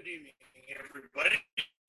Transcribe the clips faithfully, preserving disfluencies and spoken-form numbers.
Good evening, everybody.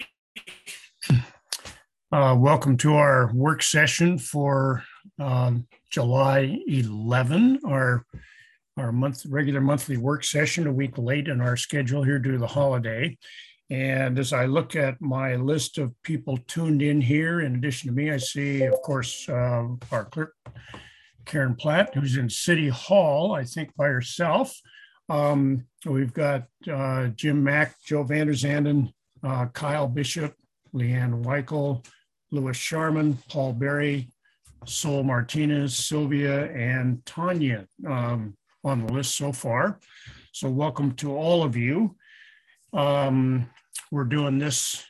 Uh, welcome to our work session for um, July eleventh, our, our month, regular monthly work session, a week late in our schedule here due to the holiday. And as I look at my list of people tuned in here, in addition to me, I see, of course, uh, our clerk, Karen Platt, who's in City Hall, I think by herself. Um, we've got uh, Jim Mack, Joe Vanderzanden, uh, Kyle Bishop, Leanne Weichel, Louis Sharman, Paul Berry, Sol Martinez, Sylvia, and Tanya um, on the list so far. So welcome to all of you. Um, we're doing this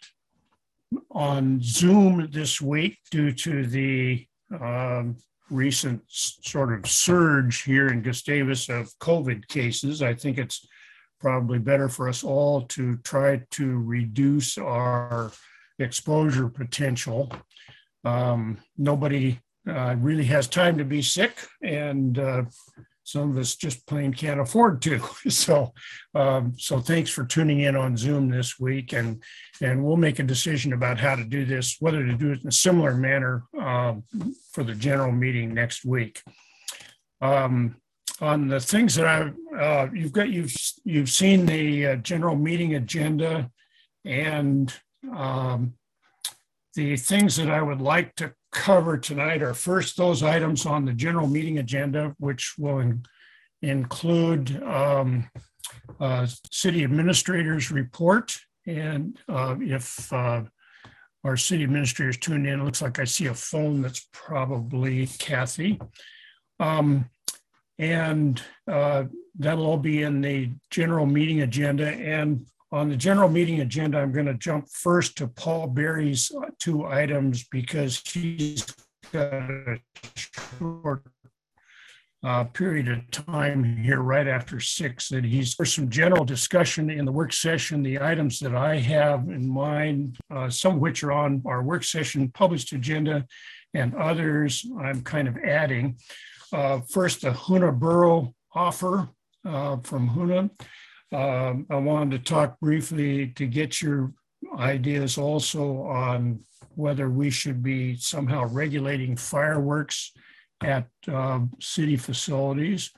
on Zoom this week due to the um, recent sort of surge here in Gustavus of COVID cases. I think it's probably better for us all to try to reduce our exposure potential. Um, nobody uh, really has time to be sick, and uh, some of us just plain can't afford to. So, um, so thanks for tuning in on Zoom this week, and and we'll make a decision about how to do this, whether to do it in a similar manner um, for the general meeting next week. Um, on the things that I, uh, you've got, you've you've seen the uh, general meeting agenda, and um, the things that I would like to cover tonight are first those items on the general meeting agenda, which will in, include um, uh, city administrator's report. And uh, if uh, our city administrators tune in, it looks like I see a phone that's probably Kathy. Um, and uh, that'll all be in the general meeting agenda. And on the general meeting agenda, I'm going to jump first to Paul Berry's two items because he's got a short uh, period of time here right after six that he's for some general discussion in the work session. The items that I have in mind, uh, some of which are on our work session published agenda, and others I'm kind of adding. Uh, first, the Hoonah Borough offer uh, from Hoonah. Um, I wanted to talk briefly to get your ideas also on whether we should be somehow regulating fireworks at uh, city facilities.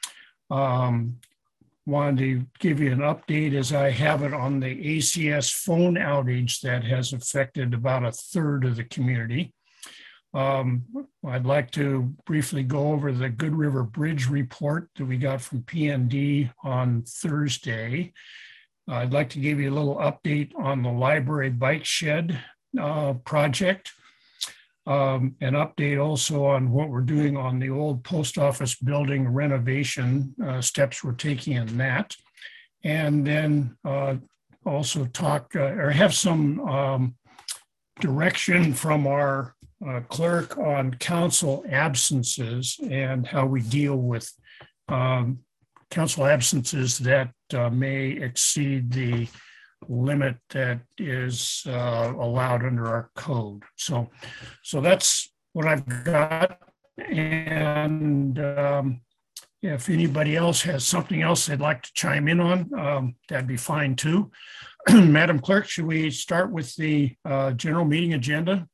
Um, wanted to give you an update as I have it on the A C S phone outage that has affected about a third of the community. Um, I'd like to briefly go over the Good River Bridge report that we got from P N D on Thursday. I'd like to give you a little update on the library bike shed uh, project. Um, an update also on what we're doing on the old post office building renovation, uh, steps we're taking in that. And then uh, also talk uh, or have some um, direction from our Uh, clerk on council absences and how we deal with um, council absences that uh, may exceed the limit that is uh, allowed under our code. So, so that's what I've got. And um, if anybody else has something else they'd like to chime in on, um, that'd be fine too. Madam Clerk, should we start with the uh, general meeting agenda?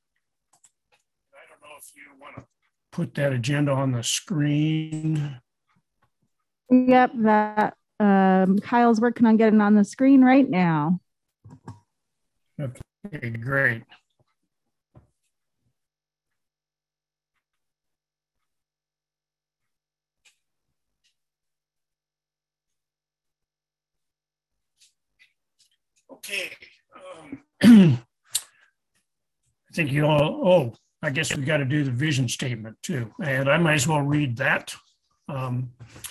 Put that agenda on the screen. Yep, that um, Kyle's working on getting on the screen right now. Okay, great. Okay. Um, I think you all, oh, I guess we got to do the vision statement too. And I might as well read that um,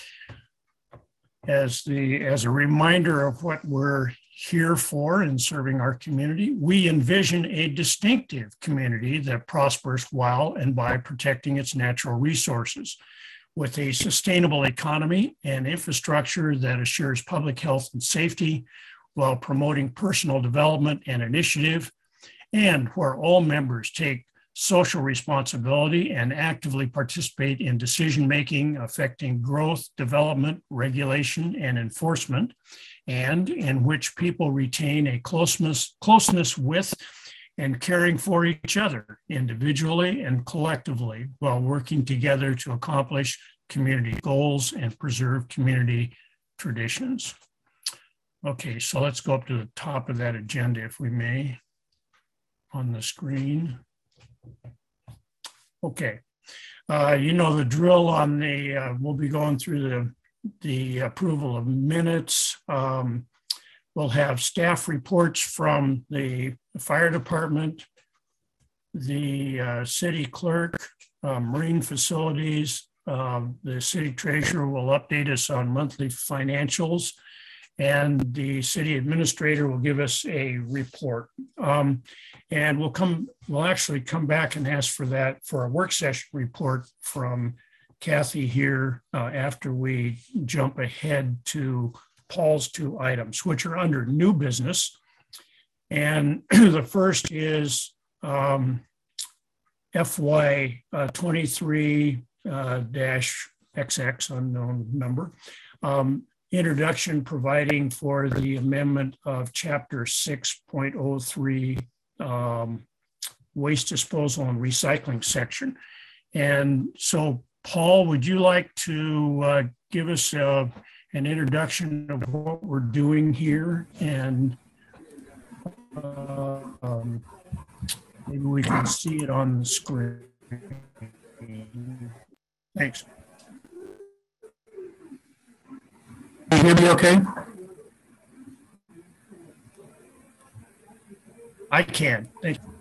as the as a reminder of what we're here for in serving our community. We envision a distinctive community that prospers while and by protecting its natural resources, with a sustainable economy and infrastructure that assures public health and safety while promoting personal development and initiative, and where all members take social responsibility, and actively participate in decision-making affecting growth, development, regulation, and enforcement, and in which people retain a closeness, closeness with and caring for each other individually and collectively while working together to accomplish community goals and preserve community traditions. Okay, so let's go up to the top of that agenda, if we may, on the screen. Okay, uh, you know the drill on the, uh, we'll be going through the, the approval of minutes. Um, we'll have staff reports from the fire department, the uh, city clerk, uh, marine facilities. Um, the city treasurer will update us on monthly financials, and the city administrator will give us a report. Um, and we'll come, we'll actually come back and ask for that for a work session report from Kathy here uh, after we jump ahead to Paul's two items, which are under new business. And the first is um, F Y uh, twenty-three uh, dash X X, unknown number, um, introduction providing for the amendment of chapter six point oh three um, waste disposal and recycling section. And so, Paul, would you like to uh, give us uh, an introduction of what we're doing here? And uh, um, maybe we can see it on the screen. Thanks. Can you hear me okay? I can. Thank you.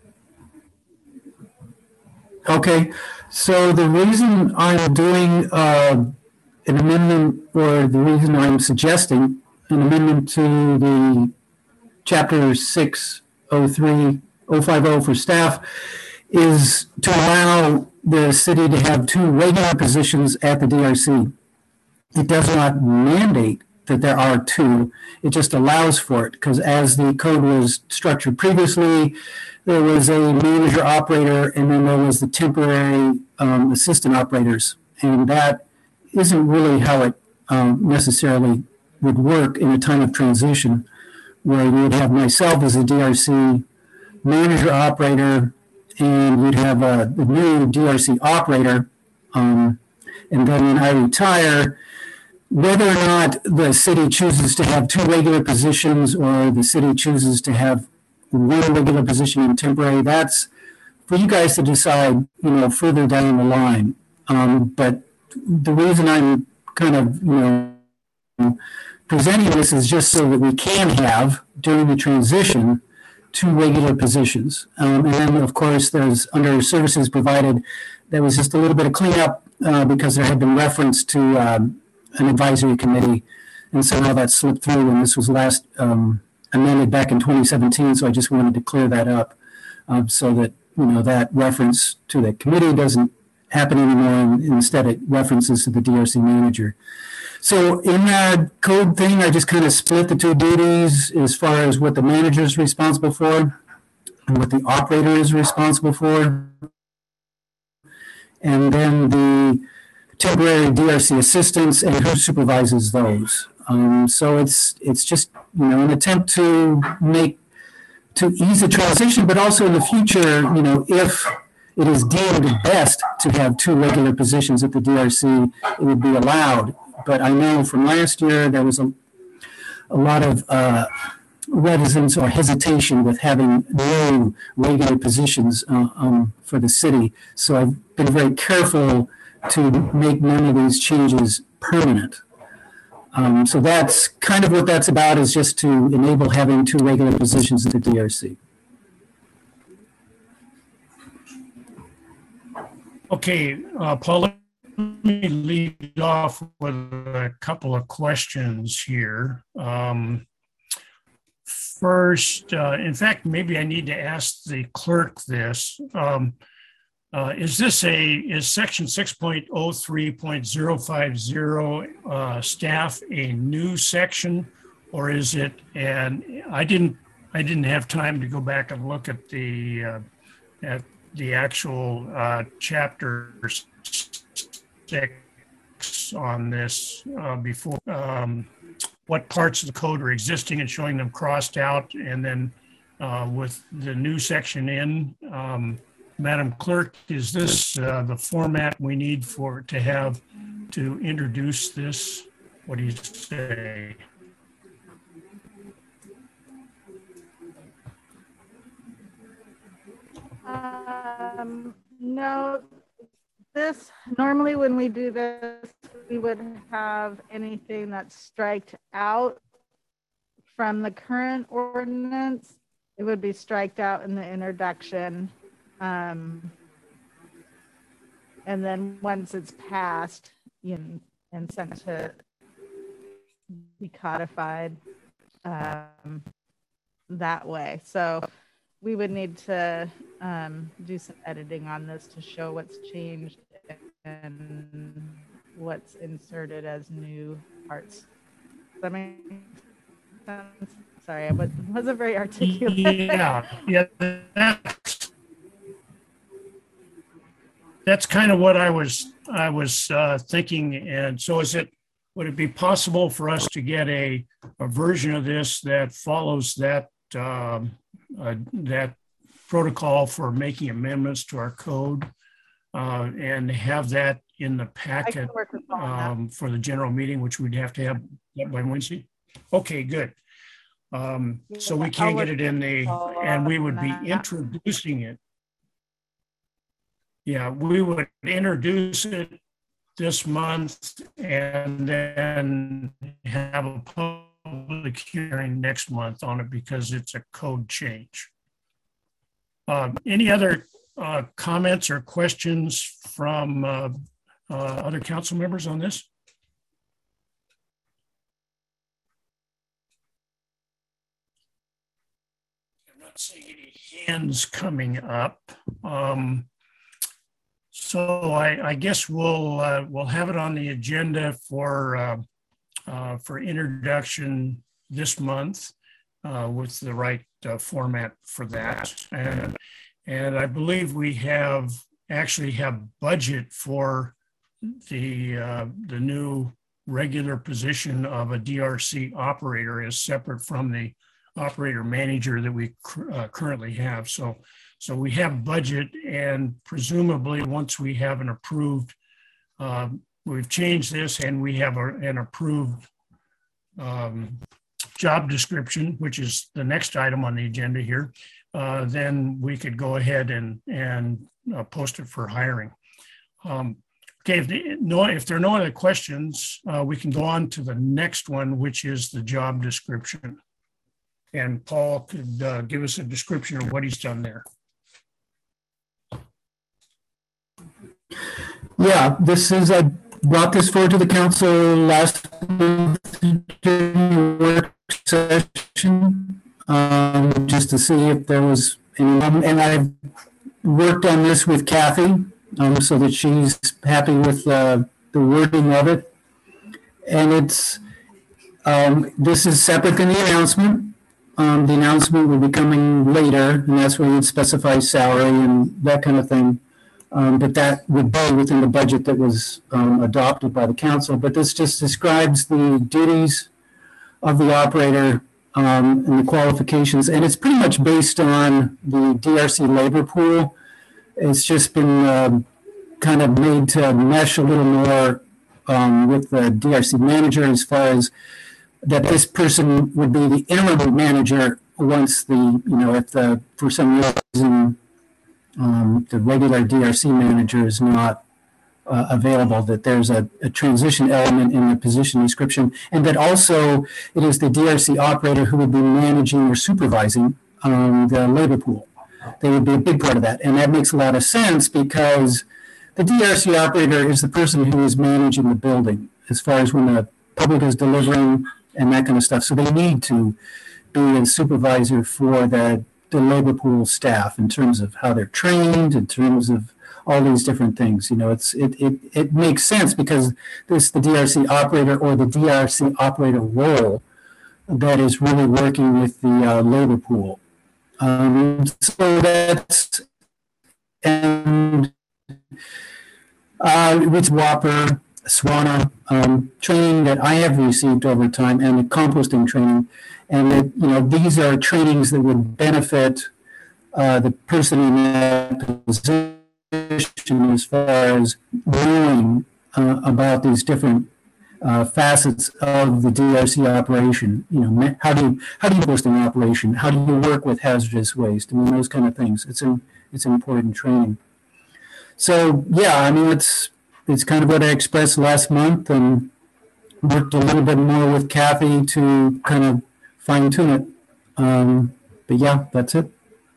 Okay, so the reason I'm doing uh, an amendment, or the reason I'm suggesting an amendment to the chapter six oh three oh five oh for staff is to allow the city to have two regular positions at the D R C. It does not mandate that there are two. It just allows for it, because as the code was structured previously, there was a manager operator and then there was the temporary um, assistant operators. And that isn't really how it um, necessarily would work in a time of transition, where you would have myself as a D R C manager operator, and you'd have a, a new D R C operator. Um, and then when I retire, whether or not the city chooses to have two regular positions or the city chooses to have one regular position and temporary, that's for you guys to decide, you know, further down the line. Um, but the reason I'm kind of, you know, presenting this is just so that we can have, during the transition, two regular positions. Um, and then, of course, there's under services provided, there was just a little bit of cleanup uh, because there had been reference to um, an advisory committee. And so now that slipped through, and this was last um, amended back in twenty seventeen. So I just wanted to clear that up uh, so that, you know, that reference to the committee doesn't happen anymore, and instead it references to the D R C manager. So in that code thing, I just kind of split the two duties as far as what the manager is responsible for and what the operator is responsible for. And then the temporary D R C assistants and who supervises those. Um, so it's it's just, you know, an attempt to make, to ease the transition, but also in the future, you know, if it is deemed best to have two regular positions at the D R C, it would be allowed. But I know from last year, there was a, a lot of uh, reticence or hesitation with having no regular positions uh, um, for the city. So I've been very careful to make none of these changes permanent. Um, so that's kind of what that's about, is just to enable having two regular positions at the D R C. Okay, uh, Paul, let me lead off with a couple of questions here. Um, first, uh, in fact, maybe I need to ask the clerk this. Um, uh, is this a, is section six point oh three point oh five oh uh, staff a new section, or is it, and I didn't, I didn't have time to go back and look at the, uh, at the actual uh, chapter six on this uh, before, um, what parts of the code are existing and showing them crossed out. And then uh, with the new section in, um, Madam Clerk, is this uh, the format we need for to have to introduce this? What do you say? Um, no, this, normally when we do this, we would have anything that's striked out from the current ordinance. It would be striked out in the introduction. Um, and then once it's passed, you know, and sent to be codified um, that way. So we would need to um, do some editing on this to show what's changed and what's inserted as new parts. Does that make sense? Sorry, I wasn't very articulate. Yeah, yeah, that's, that's kind of what I was I was uh, thinking. And so, is it would it be possible for us to get a a version of this that follows that um, uh, that protocol for making amendments to our code, uh, and have that in the packet um, for the general meeting, which we'd have to have by Wednesday? Okay, good. Um, so we can get it in the, and we would be introducing it. Yeah, we would introduce it this month and then have a public hearing next month on it because it's a code change. Um, any other uh, comments or questions from uh, uh, other council members on this? Not seeing any hands coming up. Um, so I, I guess we'll uh, we'll have it on the agenda for uh, uh, for introduction this month uh, with the right uh, format for that. And and I believe we have actually have budget for the uh, the new regular position of a D R C operator is separate from the operator manager that we uh, currently have. So, so we have budget, and presumably once we have an approved, uh, we've changed this and we have a, an approved um, job description, which is the next item on the agenda here, uh, then we could go ahead and, and uh, post it for hiring. Um, okay, if, the, no, if there are no other questions, uh, we can go on to the next one, which is the job description. And Paul could uh, give us a description of what he's done there. Yeah, this is, I brought this forward to the council last month during the work session, um, just to see if there was any, um, and I've worked on this with Kathy, um, so that she's happy with uh, the wording of it. And it's, um, this is separate than the announcement. Um, the announcement will be coming later, and that's where you'd specify salary and that kind of thing. Um, but that would be within the budget that was um, adopted by the council. But this just describes the duties of the operator um, and the qualifications. And it's pretty much based on the D R C labor pool. It's just been um, kind of made to mesh a little more um, with the D R C manager, as far as that this person would be the interim manager once the, you know, if the, for some reason, um, the regular D R C manager is not uh, available, that there's a, a transition element in the position description, and that also it is the D R C operator who would be managing or supervising um, the labor pool. They would be a big part of that. And that makes a lot of sense because the D R C operator is the person who is managing the building as far as when the public is delivering and that kind of stuff. So they need to be a supervisor for the, the labor pool staff in terms of how they're trained, in terms of all these different things. You know, it's it it, it makes sense because this the D R C operator or the D R C operator role that is really working with the uh, labor pool. Um, so that's and uh, with Whopper, SWANA um, training that I have received over time, and the composting training, and that, you know, these are trainings that would benefit uh, the person in that position as far as knowing uh, about these different uh, facets of the D R C operation. You know, how do you how do you post an operation? How do you work with hazardous waste? I mean, those kind of things. It's an it's important training. So yeah, I mean, it's it's kind of what I expressed last month, and worked a little bit more with Kathy to kind of fine tune it. Um, but yeah, that's it.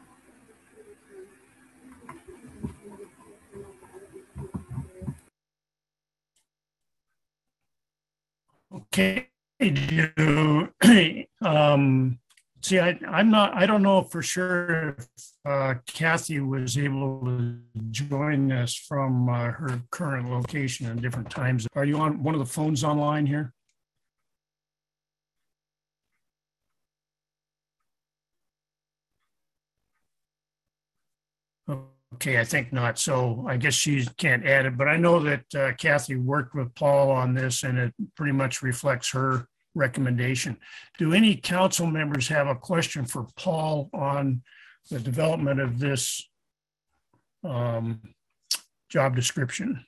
Okay. Do, um, see, I, I'm not, I don't know for sure if uh, Kathy was able to join us from uh, her current location in different times. Are you on one of the phones online here? Okay, I think not. So I guess she can't add it, but I know that uh, Kathy worked with Paul on this, and it pretty much reflects her recommendation. Do any council members have a question for Paul on the development of this um, job description?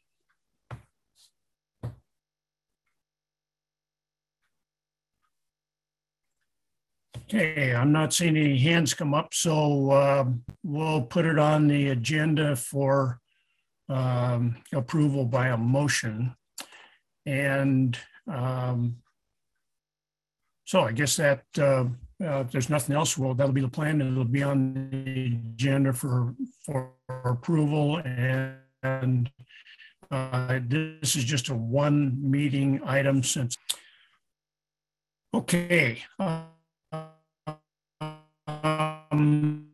Okay, I'm not seeing any hands come up, so uh, we'll put it on the agenda for um, approval by a motion. And um, so I guess that uh, uh, if there's nothing else, well, that'll be the plan. It'll be on the agenda for, for approval. And, and uh, this is just a one meeting item since. Okay. Uh, Um,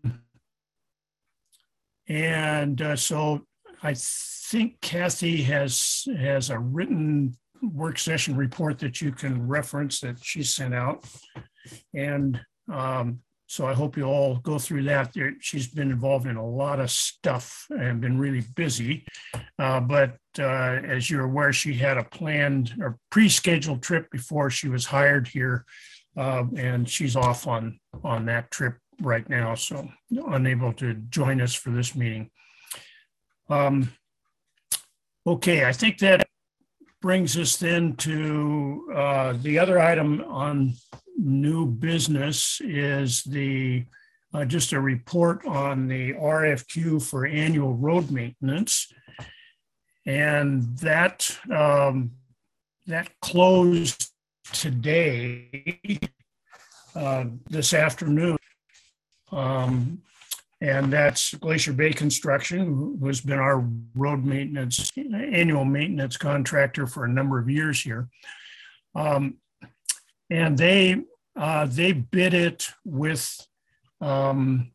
and uh, so I think Kathy has has a written work session report that you can reference that she sent out. And um, so I hope you all go through that. There, she's been involved in a lot of stuff and been really busy. Uh, but uh, as you're aware, she had a planned or pre-scheduled trip before she was hired here. Uh, and she's off on, on that trip right now, so unable to join us for this meeting. Um, okay, I think that brings us then to uh, the other item on new business is the uh, just a report on the R F Q for annual road maintenance. And that, um, that closed today, uh, this afternoon. Um, and that's Glacier Bay Construction, who has been our road maintenance, annual maintenance contractor for a number of years here. Um, and they, uh, they bid it with um,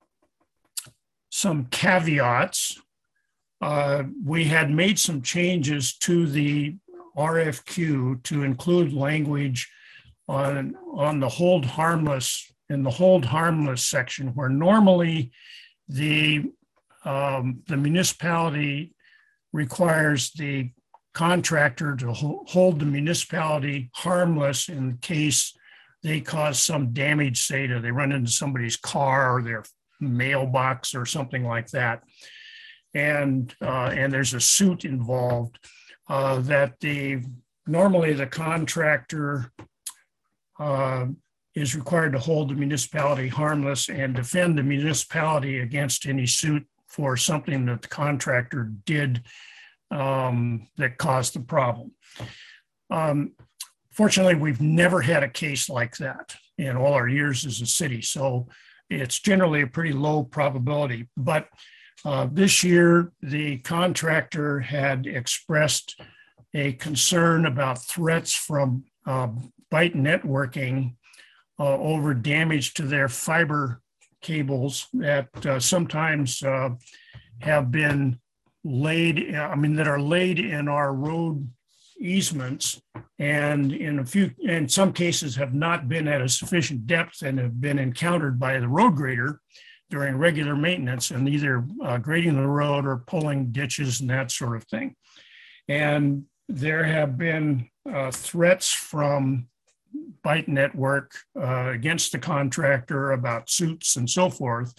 some caveats. Uh, we had made some changes to the R F Q to include language on, on the hold harmless, in the hold harmless section, where normally the, um, the municipality requires the contractor to ho- hold the municipality harmless in case they cause some damage, say to they run into somebody's car or their mailbox or something like that. And, uh, and there's a suit involved. Uh, that the normally the contractor uh, is required to hold the municipality harmless and defend the municipality against any suit for something that the contractor did um, that caused the problem. Um, fortunately, we've never had a case like that in all our years as a city, so it's generally a pretty low probability. But Uh, this year, the contractor had expressed a concern about threats from uh, Byte Networking uh, over damage to their fiber cables that uh, sometimes uh, have been laid, I mean, that are laid in our road easements, and in a few, in some cases have not been at a sufficient depth and have been encountered by the road grader during regular maintenance and either uh, grading the road or pulling ditches and that sort of thing. And there have been uh, threats from Byte Network uh, against the contractor about suits and so forth.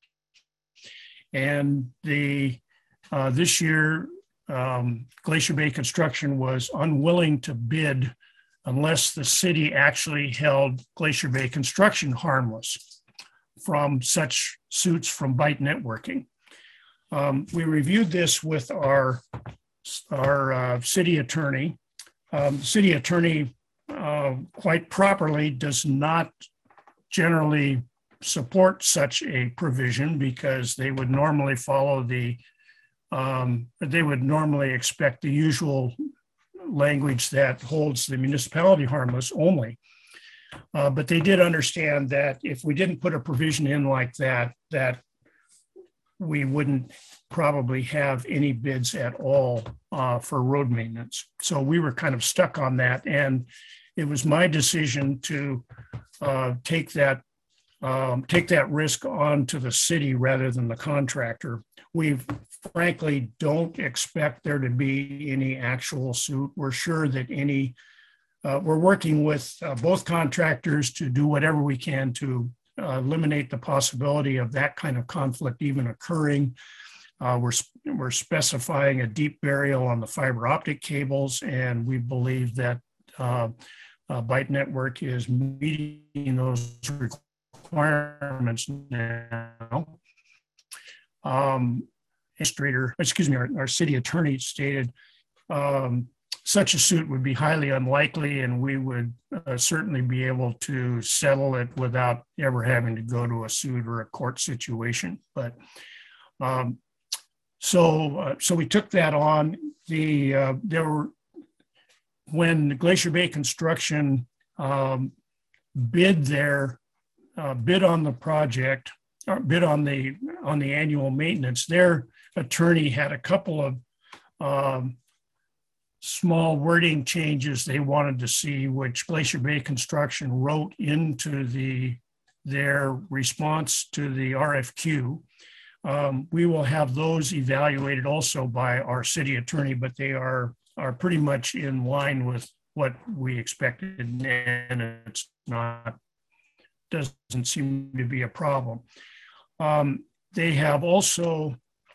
And the uh, this year, um, Glacier Bay Construction was unwilling to bid unless the city actually held Glacier Bay Construction harmless from such suits from Byte Networking. Um, we reviewed this with our, our uh, city attorney. Um, the city attorney uh, quite properly does not generally support such a provision because they would normally follow the, um, they would normally expect the usual language that holds the municipality harmless only. Uh, but they did understand that if we didn't put a provision in like that, that we wouldn't probably have any bids at all uh, for road maintenance. So we were kind of stuck on that. And it was my decision to uh, take that um, take that risk on to the city rather than the contractor. We frankly don't expect there to be any actual suit. We're sure that any Uh, we're working with uh, both contractors to do whatever we can to uh, eliminate the possibility of that kind of conflict even occurring. Uh, we're, we're specifying a deep burial on the fiber optic cables, and we believe that uh, uh, Byte Network is meeting those requirements now. Um, administrator, excuse me, our, our city attorney stated um, such a suit would be highly unlikely, and we would uh, certainly be able to settle it without ever having to go to a suit or a court situation. But um, so, uh, so we took that on. The uh, there were when Glacier Bay Construction um, bid their uh, bid on the project, or bid on the on the annual maintenance. Their attorney had a couple of um, small wording changes they wanted to see, which Glacier Bay Construction wrote into the their response to the R F Q. Um, we will have those evaluated also by our city attorney, but they are are pretty much in line with what we expected, and it's not doesn't seem to be a problem. Um, they have also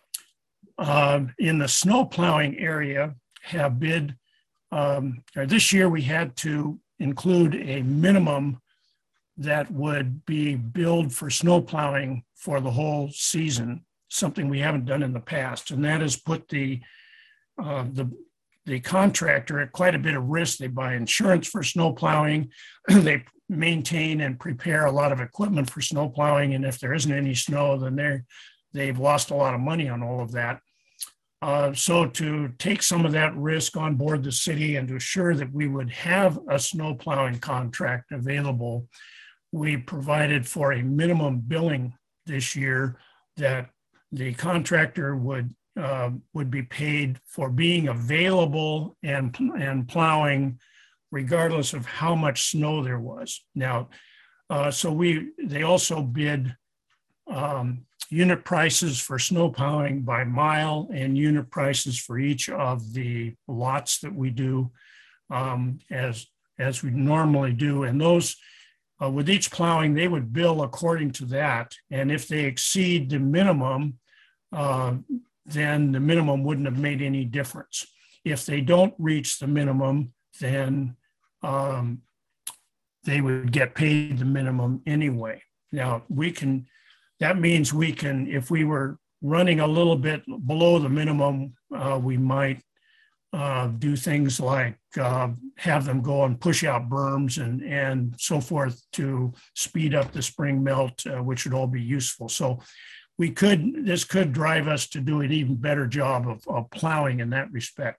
uh, in the snow plowing area have bid, um, or this year we had to include a minimum that would be billed for snow plowing for the whole season, something we haven't done in the past. And that has put the, uh, the, the contractor at quite a bit of risk. They buy insurance for snow plowing. They maintain and prepare a lot of equipment for snow plowing. And if there isn't any snow, then they're, they've lost a lot of money on all of that. Uh, so to take some of that risk on board the city and to assure that we would have a snow plowing contract available, we provided for a minimum billing this year that the contractor would uh, would be paid for being available and, and plowing regardless of how much snow there was. Now, uh, so we they also bid um, unit prices for snow plowing by mile and unit prices for each of the lots that we do um, as, as we normally do. And those, uh, with each plowing, they would bill according to that. And if they exceed the minimum, uh, then the minimum wouldn't have made any difference. If they don't reach the minimum, then um, they would get paid the minimum anyway. Now, we can, that means we can, if we were running a little bit below the minimum, uh, we might uh, do things like uh, have them go and push out berms and, and so forth to speed up the spring melt, uh, which would all be useful. So we could, this could drive us to do an even better job of, of plowing in that respect.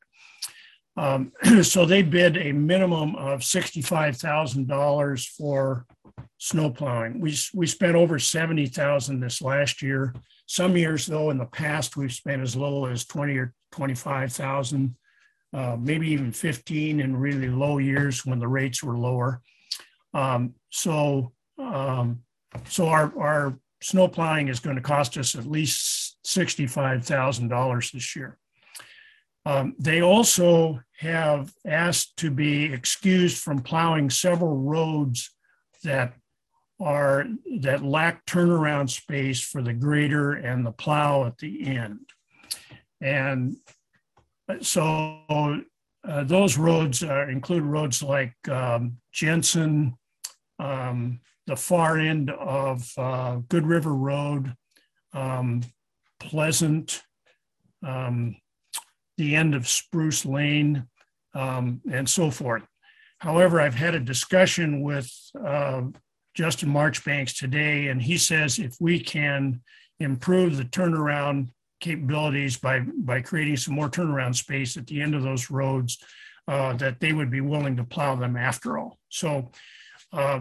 Um, so they bid a minimum of sixty-five thousand dollars for snow plowing. We, we spent over seventy thousand dollars this last year. Some years though, in the past, we've spent as little as twenty or twenty-five thousand dollars, uh, maybe even fifteen in really low years when the rates were lower. Um, so, um, so our, our snow plowing is going to cost us at least sixty-five thousand dollars this year. Um, they also have asked to be excused from plowing several roads that are that lack turnaround space for the grader and the plow at the end. And so uh, those roads uh, include roads like um, Jensen, um, the far end of uh, Good River Road, um, Pleasant, um, the end of Spruce Lane, um, and so forth. However, I've had a discussion with uh, Justin Marchbanks today, and he says if we can improve the turnaround capabilities by, by creating some more turnaround space at the end of those roads, uh, that they would be willing to plow them after all. So uh,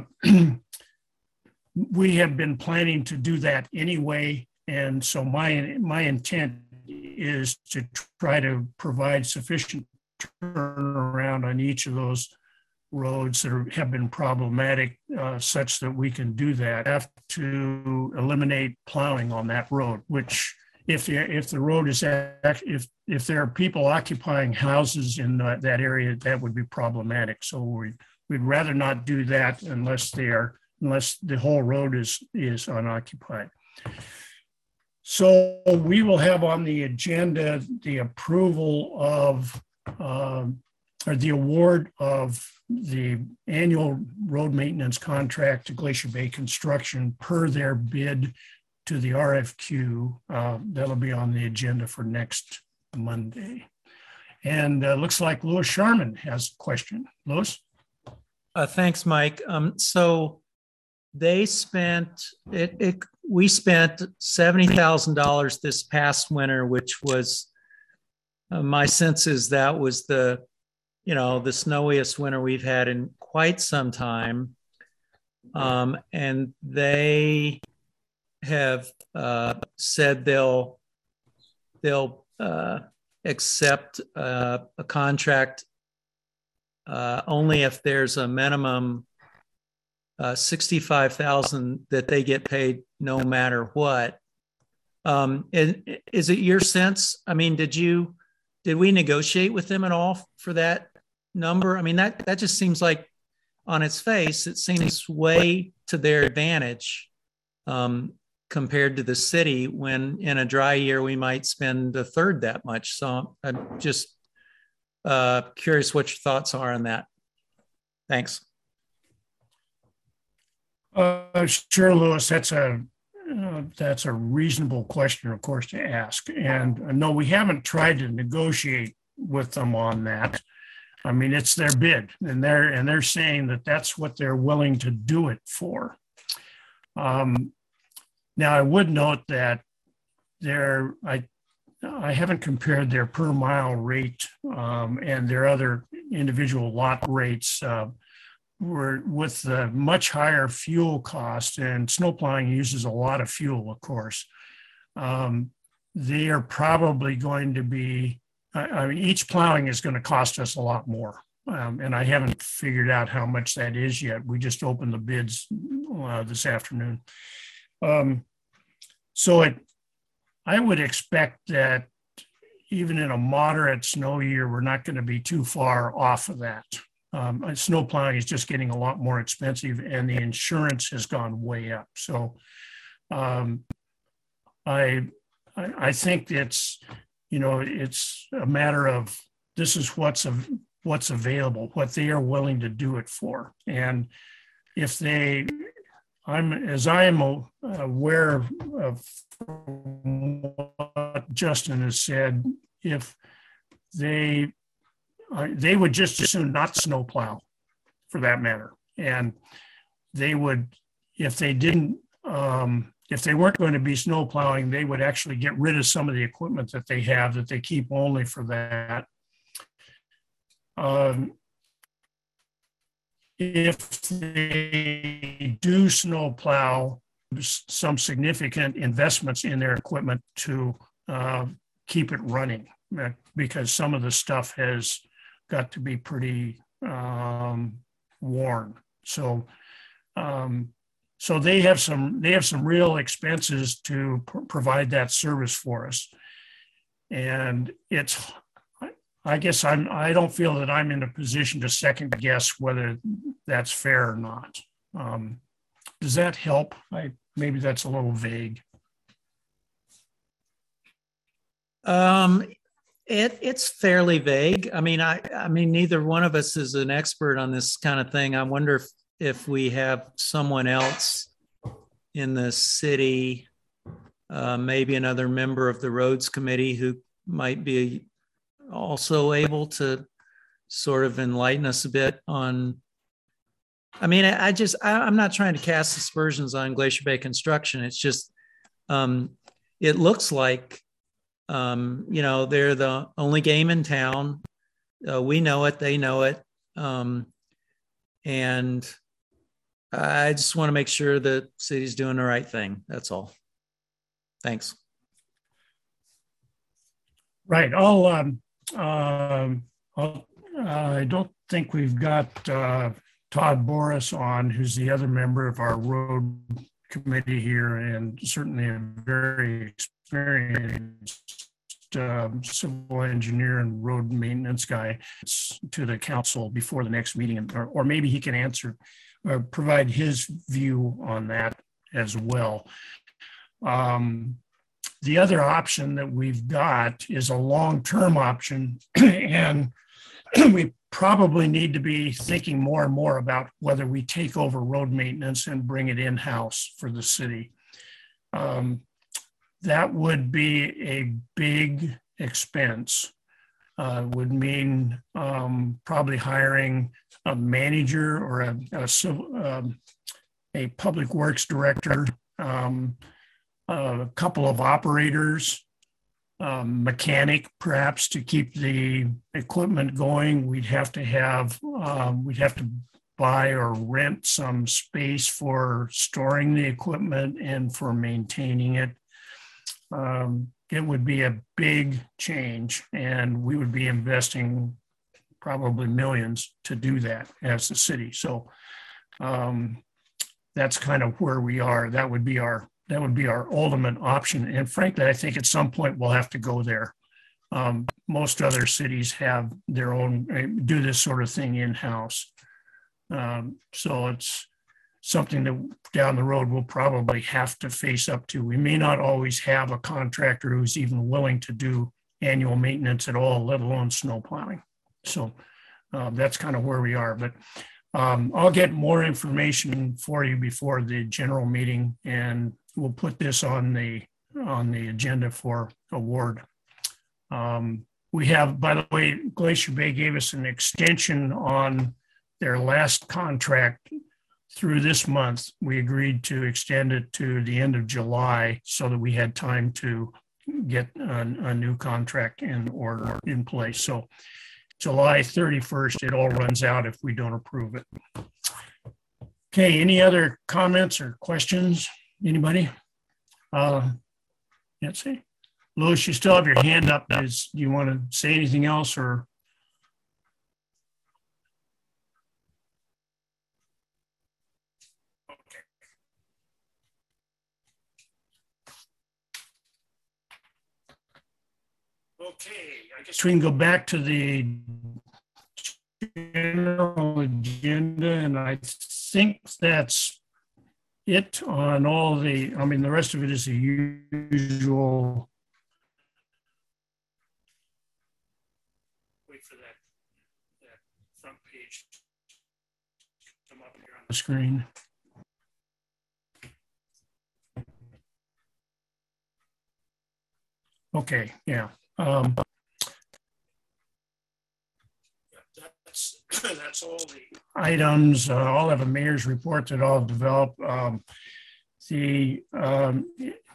we have been planning to do that anyway. And so my, my intent is to try to provide sufficient turnaround on each of those roads that are, have been problematic, uh, such that we can do that. Have to eliminate plowing on that road, which if the, if the road is, at, if, if there are people occupying houses in that, that area, that would be problematic. So we, we'd rather not do that unless they are, unless the whole road is, is unoccupied. So we will have on the agenda the approval of, um, or the award of the annual road maintenance contract to Glacier Bay Construction per their bid to the R F Q. Uh, that'll be on the agenda for next Monday. And uh, looks like Louis Sharman has a question. Louis? Uh, thanks, Mike. Um, so they spent, it, it, we spent seventy thousand dollars this past winter, which was, uh, my sense is that was the, you know, the snowiest winter we've had in quite some time. Um, and they have uh, said they'll, they'll uh, accept uh, a contract uh, only if there's a minimum Uh, sixty-five thousand that they get paid no matter what. Um, and is it your sense? I mean, did you, did we negotiate with them at all for that number? I mean, that, that just seems like on its face, it seems way to their advantage um, compared to the city when in a dry year, we might spend a third that much. So I'm just uh, curious what your thoughts are on that. Thanks. Uh, sure, Louis, that's a uh, that's a reasonable question, of course, to ask. And uh, no, we haven't tried to negotiate with them on that. I mean, it's their bid, and they're and they're saying that that's what they're willing to do it for. Um, now, I would note that there, I I haven't compared their per mile rate um, and their other individual lot rates. Uh, We're with the much higher fuel cost, and snow plowing uses a lot of fuel, of course. Um, they are probably going to be, I, I mean, each plowing is going to cost us a lot more. Um, and I haven't figured out how much that is yet. We just opened the bids uh, this afternoon. Um, so it, I would expect that even in a moderate snow year, we're not going to be too far off of that. Um, snow plowing is just getting a lot more expensive, and the insurance has gone way up. So um, I, I I think it's, you know, it's a matter of this is what's av- what's available, what they are willing to do it for. And if they, I'm as I am aware of what Justin has said, if they Uh, they would just as soon not snow plow for that matter. And they would, if they didn't, um, if they weren't going to be snow plowing, they would actually get rid of some of the equipment that they have that they keep only for that. Um, if they do snow plow, some significant investments in their equipment to uh, keep it running, because some of the stuff has got to be pretty um, worn. So um, so they have some they have some real expenses to pr- provide that service for us. And it's, I guess I'm, I don't feel that I'm in a position to second guess whether that's fair or not. Um, does that help? I, maybe that's a little vague. Um, it, it's fairly vague. I mean, I, I mean, neither one of us is an expert on this kind of thing. I wonder if, if we have someone else in the city, uh, maybe another member of the roads committee who might be also able to sort of enlighten us a bit on, I mean, I, I just, I, I'm not trying to cast aspersions on Glacier Bay Construction. It's just, um, it looks like, um, you know, they're the only game in town. Uh, we know it, they know it. Um, and I just want to make sure the city's doing the right thing. That's all. Thanks. Right. I'll, um, um, I'll, uh, I don't think we've got uh, Todd Boris on, who's the other member of our road committee here, and certainly a very experienced um, civil engineer and road maintenance guy to the council before the next meeting, or, or maybe he can answer or provide his view on that as well. Um, The other option that we've got is a long-term option, and we probably need to be thinking more and more about whether we take over road maintenance and bring it in-house for the city. Um, that would be a big expense. Uh, would mean um, probably hiring a manager or a, a, um, a public works director, um, a couple of operators, um, mechanic perhaps to keep the equipment going. We'd have to have, um, we'd have to buy or rent some space for storing the equipment and for maintaining it. Um, it would be a big change, and we would be investing probably millions to do that as the city. So um, that's kind of where we are. That would be our That would be our ultimate option. And frankly, I think at some point we'll have to go there. Um, most other cities have their own, do this sort of thing in-house. Um, so it's something that down the road we'll probably have to face up to. We may not always have a contractor who's even willing to do annual maintenance at all, let alone snow plowing. So uh, that's kind of where we are. But um, I'll get more information for you before the general meeting, and we'll put this on the on the agenda for award. Um, we have, by the way, Glacier Bay gave us an extension on their last contract through this month. We agreed to extend it to the end of July so that we had time to get a, a new contract in order in place. So July thirty-first, it all runs out if we don't approve it. Okay, any other comments or questions? Anybody? Uh, let's see. Louis, you still have your hand up. Is, do you want to say anything else, or? Okay. Okay, I guess we can go back to the general agenda, and I think that's it on all the, I mean, the rest of it is the usual. Wait for that, that front page to come up here on the screen. Okay, yeah. Um, that's, that's all the items. Uh, I'll have a mayor's report that I'll develop. Um, the um,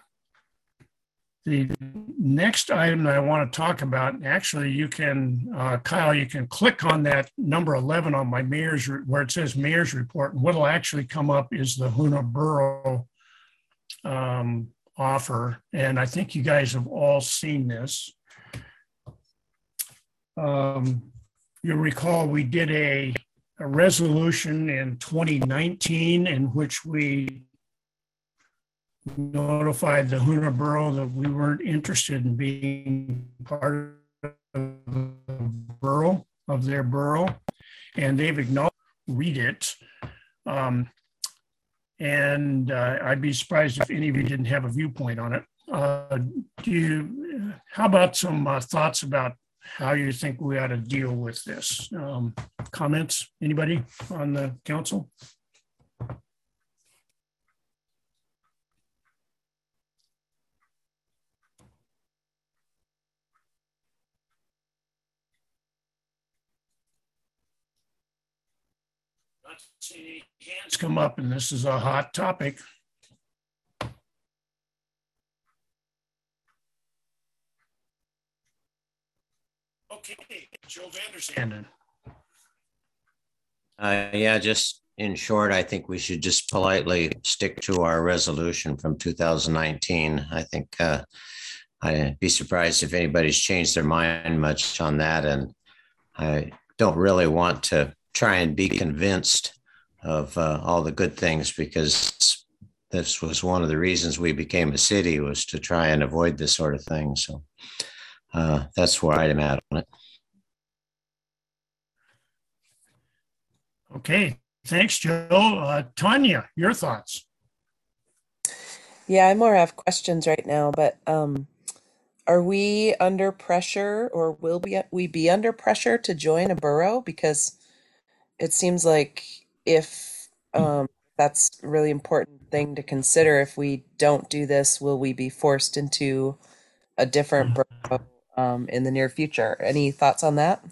the next item that I want to talk about, actually, you can, uh, Kyle, you can click on that number eleven on my mayor's, where it says mayor's report, and what'll actually come up is the Hoonah Borough um, offer, and I think you guys have all seen this. Um, you'll recall we did a, a resolution in twenty nineteen in which we notified the Hoonah Borough that we weren't interested in being part of the borough, of their borough, and they've acknowledged, read it. Um, and uh, I'd be surprised if any of you didn't have a viewpoint on it. Uh, do you, how about some uh, thoughts about how you think we ought to deal with this? Um, comments, anybody on the council? Not seeing any hands come up, and this is a hot topic. Okay, Joe Vandersanden. Uh, yeah, just in short, I think we should just politely stick to our resolution from two thousand nineteen. I think uh, I'd be surprised if anybody's changed their mind much on that. And I don't really want to try and be convinced of uh, all the good things, because this was one of the reasons we became a city, was to try and avoid this sort of thing. So uh, that's where I'm at on it. Okay, thanks, Joe. Uh, Tanya, your thoughts? Yeah, I more have questions right now, but um, are we under pressure, or will be, we be under pressure to join a borough? Because it seems like if um, that's a really important thing to consider, if we don't do this, will we be forced into a different borough um, in the near future? Any thoughts on that?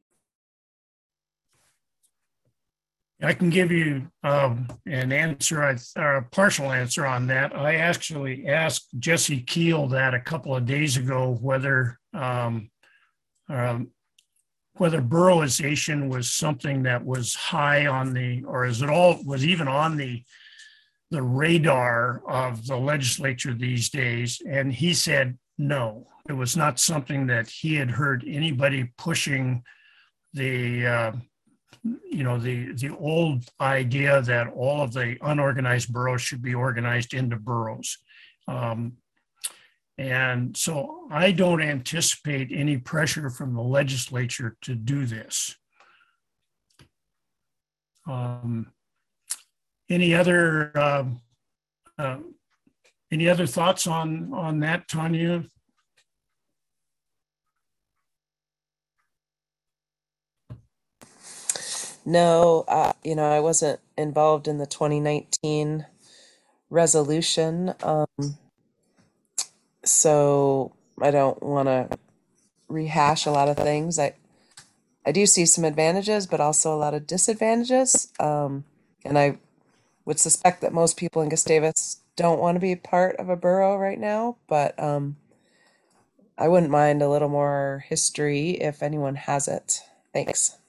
I can give you um, an answer, or a partial answer on that. I actually asked Jesse Keel that a couple of days ago, whether um, um, whether boroughization was something that was high on the, or is it all, was even on the the radar of the legislature these days. And he said, no, it was not something that he had heard anybody pushing the uh, you know, the, the old idea that all of the unorganized boroughs should be organized into boroughs. Um, and so I don't anticipate any pressure from the legislature to do this. Um, any other uh, uh, any other thoughts on, on that, Tanya? No, uh, you know, I wasn't involved in the twenty nineteen resolution, um, so I don't want to rehash a lot of things. I I do see some advantages, but also a lot of disadvantages, um, and I would suspect that most people in Gustavus don't want to be part of a borough right now, but um, I wouldn't mind a little more history if anyone has it. Thanks.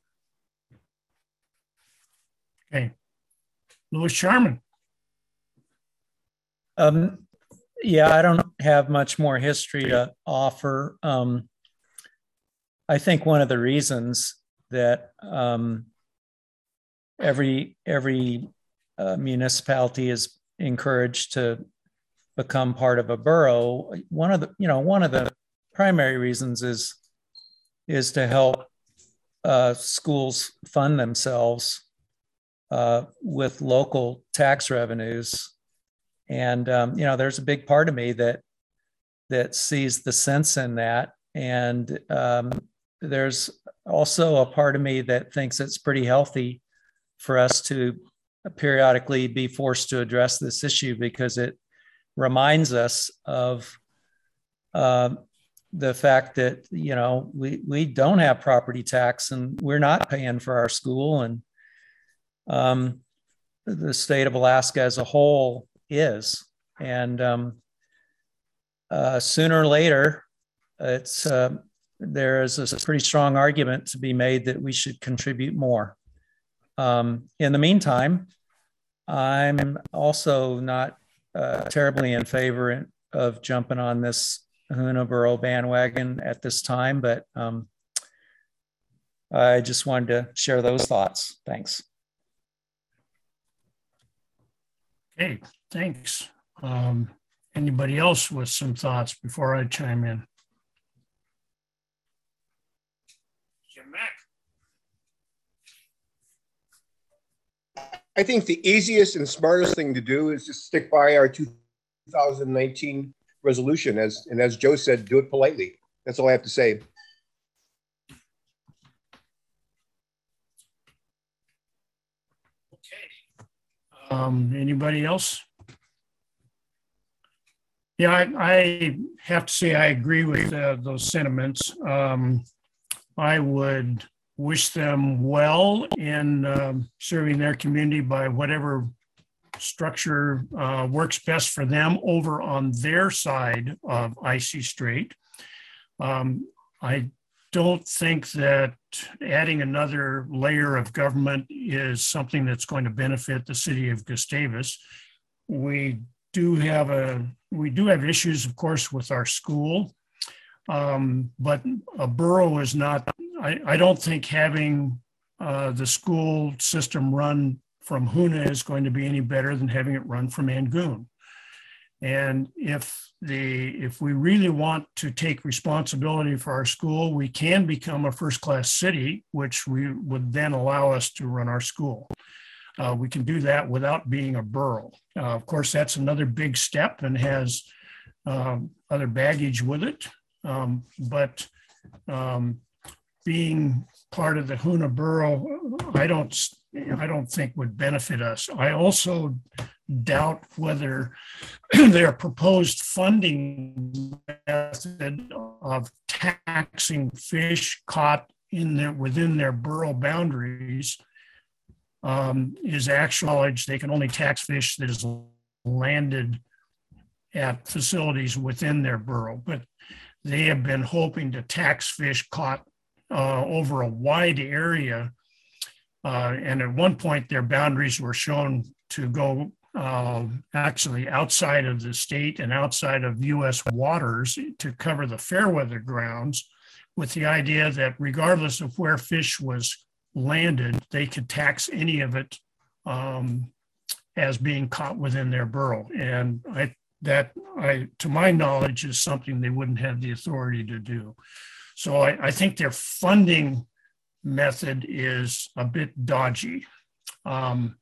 Okay. Louis Sharman. Um, yeah, I don't have much more history to offer. Um, I think one of the reasons that um, every every uh, municipality is encouraged to become part of a borough, one of the you know one of the primary reasons is is to help uh, schools fund themselves uh, with local tax revenues. And, um, you know, there's a big part of me that that sees the sense in that. And um, there's also a part of me that thinks it's pretty healthy for us to periodically be forced to address this issue, because it reminds us of uh, the fact that, you know, we, we don't have property tax and we're not paying for our school. And um, the state of Alaska as a whole is. And um, uh, sooner or later, it's uh, there is a pretty strong argument to be made that we should contribute more. Um, in the meantime, I'm also not uh, terribly in favor of jumping on this Hoonah Borough bandwagon at this time, but um, I just wanted to share those thoughts. Thanks. Okay, thanks. Um, anybody else with some thoughts before I chime in? Jim Mack. I think the easiest and smartest thing to do is just stick by our two thousand nineteen resolution, as and as Joe said, do it politely. That's all I have to say. Okay. Um, anybody else? Yeah, I, I have to say I agree with uh, those sentiments. Um, I would wish them well in um, serving their community by whatever structure uh, works best for them over on their side of Icy Strait. Um, I don't think that adding another layer of government is something that's going to benefit the city of Gustavus. We do have a we do have issues, of course, with our school, um, but a borough is not. I, I don't think having uh, the school system run from Hoonah is going to be any better than having it run from Angoon. And if the if we really want to take responsibility for our school, we can become a first-class city, which we would then allow us to run our school. Uh, we can do that without being a borough. Uh, of course, that's another big step and has um, other baggage with it. Um, but um, being part of the Hoonah borough, I don't, I don't think would benefit us. I also doubt whether their proposed funding method of taxing fish caught in their within their borough boundaries um, is actually, they can only tax fish that is landed at facilities within their borough, but they have been hoping to tax fish caught uh, over a wide area. Uh, and at one point, their boundaries were shown to go uh, actually outside of the state and outside of U S waters to cover the Fairweather grounds, with the idea that regardless of where fish was landed, they could tax any of it um, as being caught within their borough. And I, that, I, to my knowledge, is something they wouldn't have the authority to do. So I, I think their funding method is a bit dodgy. Um,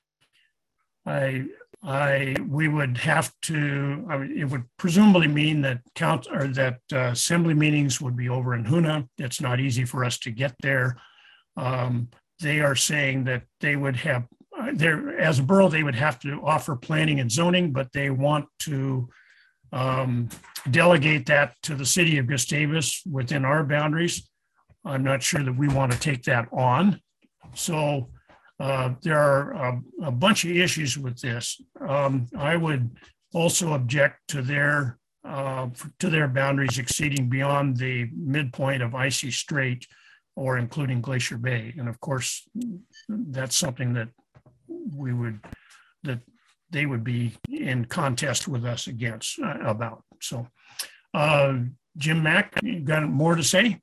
I, I, we would have to, I mean, it would presumably mean that count or that uh, assembly meetings would be over in Hoonah. It's not easy for us to get there. Um, they are saying that they would have, uh, there as a borough, they would have to offer planning and zoning, but they want to um, delegate that to the city of Gustavus within our boundaries. I'm not sure that we want to take that on. So uh, there are a, a bunch of issues with this. Um, I would also object to their uh, to their boundaries exceeding beyond the midpoint of Icy Strait or including Glacier Bay. And of course, that's something that we would, that they would be in contest with us against uh, about. So uh, Jim Mack, you got more to say?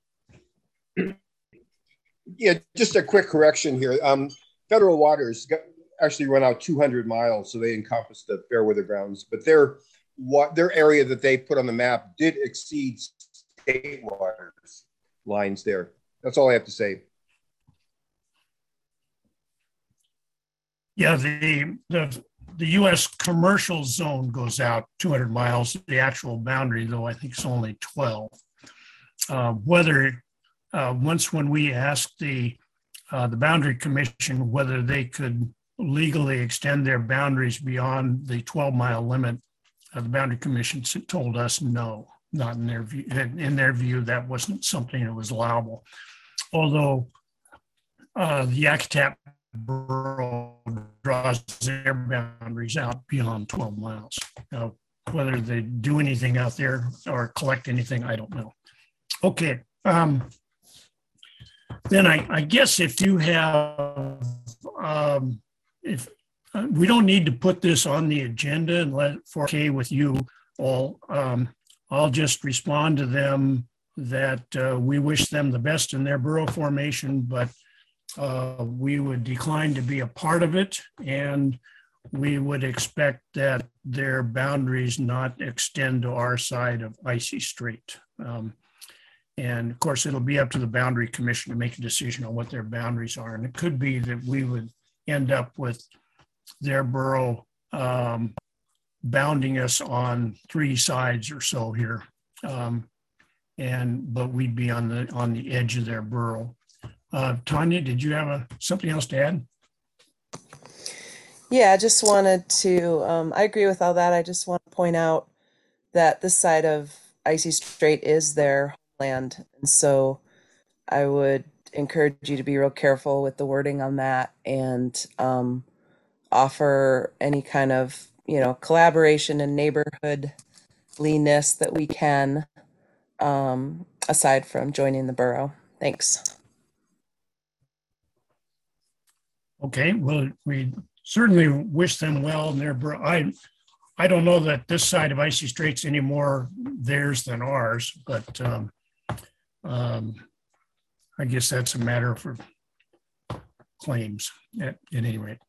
Yeah, just a quick correction here. Um, federal waters got, actually run out two hundred miles, so they encompass the Fairweather grounds, but their, what, their area that they put on the map did exceed state waters lines there. That's all I have to say. Yeah, the, the, the U S commercial zone goes out two hundred miles. The actual boundary, though, I think is only twelve. Uh, whether, uh, once when we asked the, uh, the Boundary Commission whether they could legally extend their boundaries beyond the twelve mile limit, uh, the Boundary Commission told us no, not in their view. In their view, that wasn't something that was allowable. Although uh, the Yakutat Borough draws their boundaries out beyond twelve miles. Uh, whether they do anything out there or collect anything, I don't know. Okay. Um, then I, I guess if you have, um, if uh, we don't need to put this on the agenda and let for okay with you all, um, I'll just respond to them that uh, we wish them the best in their borough formation, but uh, we would decline to be a part of it. And we would expect that their boundaries not extend to our side of Icy Strait. Um, and of course, it'll be up to the Boundary Commission to make a decision on what their boundaries are. And it could be that we would end up with their borough um, bounding us on three sides or so here. Um, and, but we'd be on the, on the edge of their borough. Uh, Tanya, did you have a, something else to add? Yeah, I just wanted to, um, I agree with all that. I just want to point out that this side of Icy Strait is their homeland. And so I would encourage you to be real careful with the wording on that and um, offer any kind of, you know, collaboration and neighborhoodliness that we can, um, aside from joining the borough. Thanks. Okay, well, we certainly wish them well in their, I, I don't know that this side of Icy Strait's any more theirs than ours, but um, um, I guess that's a matter for claims at, at any rate.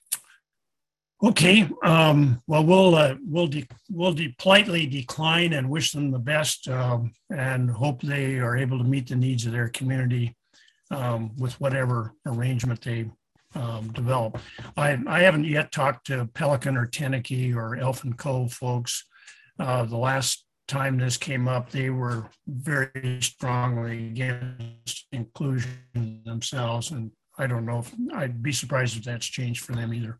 Okay, um, well, we'll uh, we'll de we'll de politely decline and wish them the best, um, and hope they are able to meet the needs of their community um, with whatever arrangement they um, develop. I I haven't yet talked to Pelican or Teneke or Elfin Cove folks. Uh, the last time this came up, they were very strongly against inclusion themselves, and I don't know if I'd be surprised if that's changed for them either.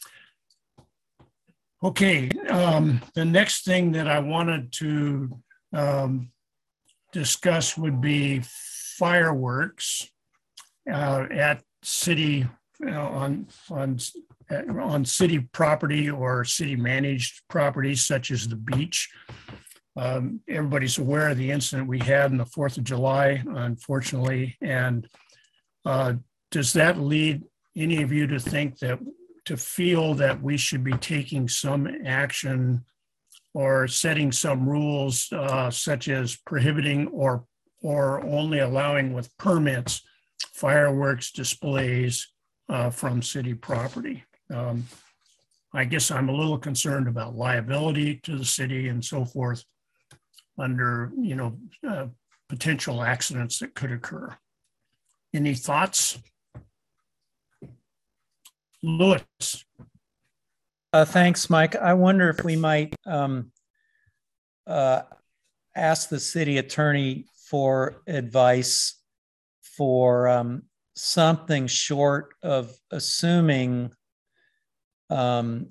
Okay, um, the next thing that I wanted to um, discuss would be fireworks uh, at city you know, on on on city property or city managed properties such as the beach. Um, everybody's aware of the incident we had on the fourth of July, unfortunately, and uh, does that lead any of you to think that? to feel that we should be taking some action or setting some rules uh, such as prohibiting or or only allowing with permits fireworks displays uh, from city property. Um, I guess I'm a little concerned about liability to the city and so forth under, you know, uh, potential accidents that could occur. Any thoughts? Louis. Uh, thanks, Mike. I wonder if we might um, uh, ask the city attorney for advice for um, something short of assuming um,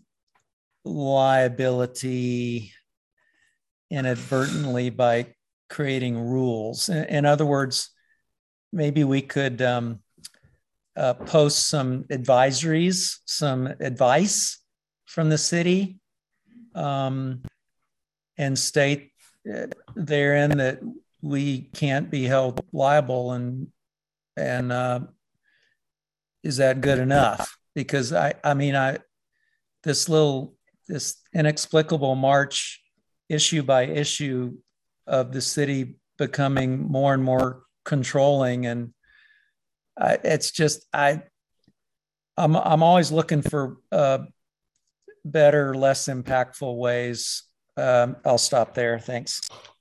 liability inadvertently by creating rules. In, in other words, maybe we could um, Uh, post some advisories, some advice from the city, um, and state uh, therein that we can't be held liable, and and uh, is that good enough? Because I, I mean, I this little this inexplicable march, issue by issue, of the city becoming more and more controlling and. Uh, it's just I, I'm I'm always looking for uh, better, less impactful ways. Um, I'll stop there. Thanks.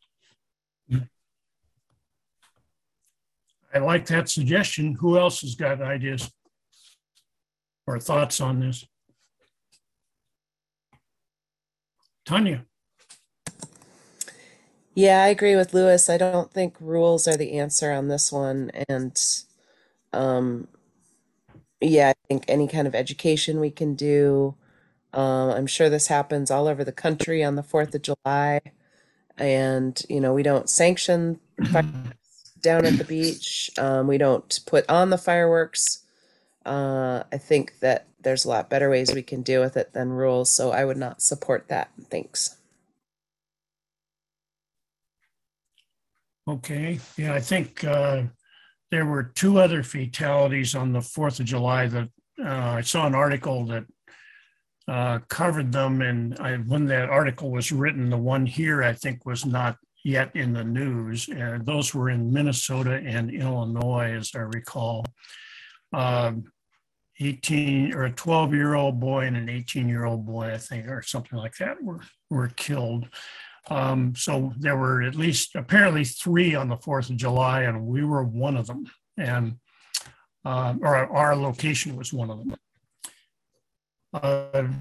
I like that suggestion. Who else has got ideas or thoughts on this? Tanya. Yeah, I agree with Louis. I don't think rules are the answer on this one, and. Um, yeah, I think any kind of education we can do. Um, I'm sure this happens all over the country on the fourth of July. And, you know, we don't sanction fireworks down at the beach. Um, we don't put on the fireworks. Uh, I think that there's a lot better ways we can deal with it than rules. So I would not support that. Thanks. Okay. Yeah, I think... Uh... There were two other fatalities on the fourth of July that uh, I saw an article that uh, covered them. And I, when that article was written, the one here, I think, was not yet in the news. And those were in Minnesota and Illinois, as I recall. Um, eighteen or a twelve year old boy and an eighteen year old boy, I think, or something like that were, were killed. Um, so there were at least apparently three on the fourth of July, and we were one of them. And, uh, or our location was one of them. Uh,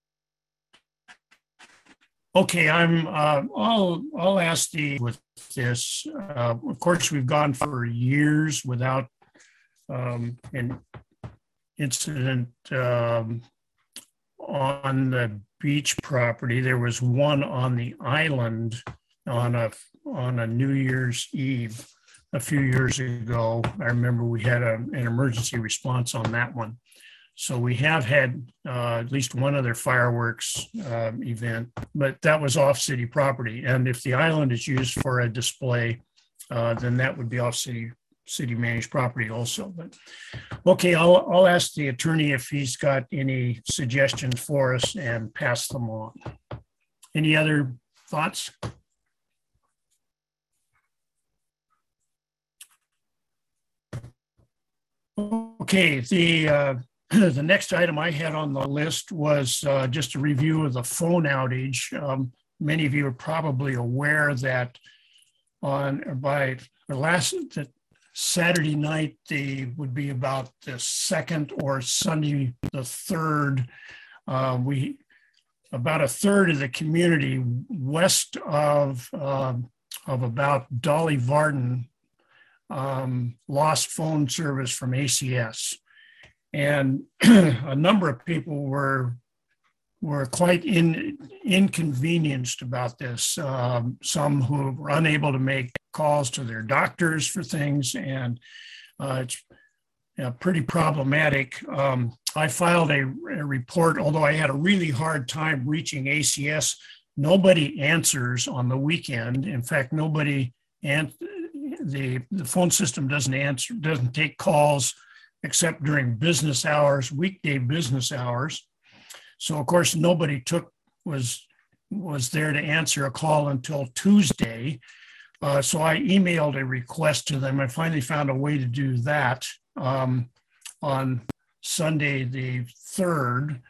okay, I'm, uh, I'll, I'll ask the, with this, uh, of course, we've gone for years without um, an incident um, on the beach property. There was one on the island on a on a New Year's Eve a few years ago. I remember we had a, an emergency response on that one. So we have had uh, at least one other fireworks uh, event, but that was off city property. And if the island is used for a display, uh, then that would be off city city managed property also. But okay, I'll, I'll ask the attorney if he's got any suggestions for us and pass them on. Any other thoughts? Okay, the uh, the next item I had on the list was uh, just a review of the phone outage. Um, many of you are probably aware that on by the last the Saturday night, they would be about the second, or Sunday the third. Uh, we about a third of the community west of uh, of about Dolly Varden um, lost phone service from A C S, and a number of people were were quite in, inconvenienced about this. Um, some who were unable to make calls to their doctors for things, and uh, it's uh, pretty problematic. Um, I filed a, a report, although I had a really hard time reaching A C S. Nobody answers on the weekend. In fact, nobody, and the, the phone system doesn't answer, doesn't take calls except during business hours, weekday business hours. So of course, nobody took was was there to answer a call until Tuesday. Uh, so I emailed a request to them. I finally found a way to do that um, on Sunday the third,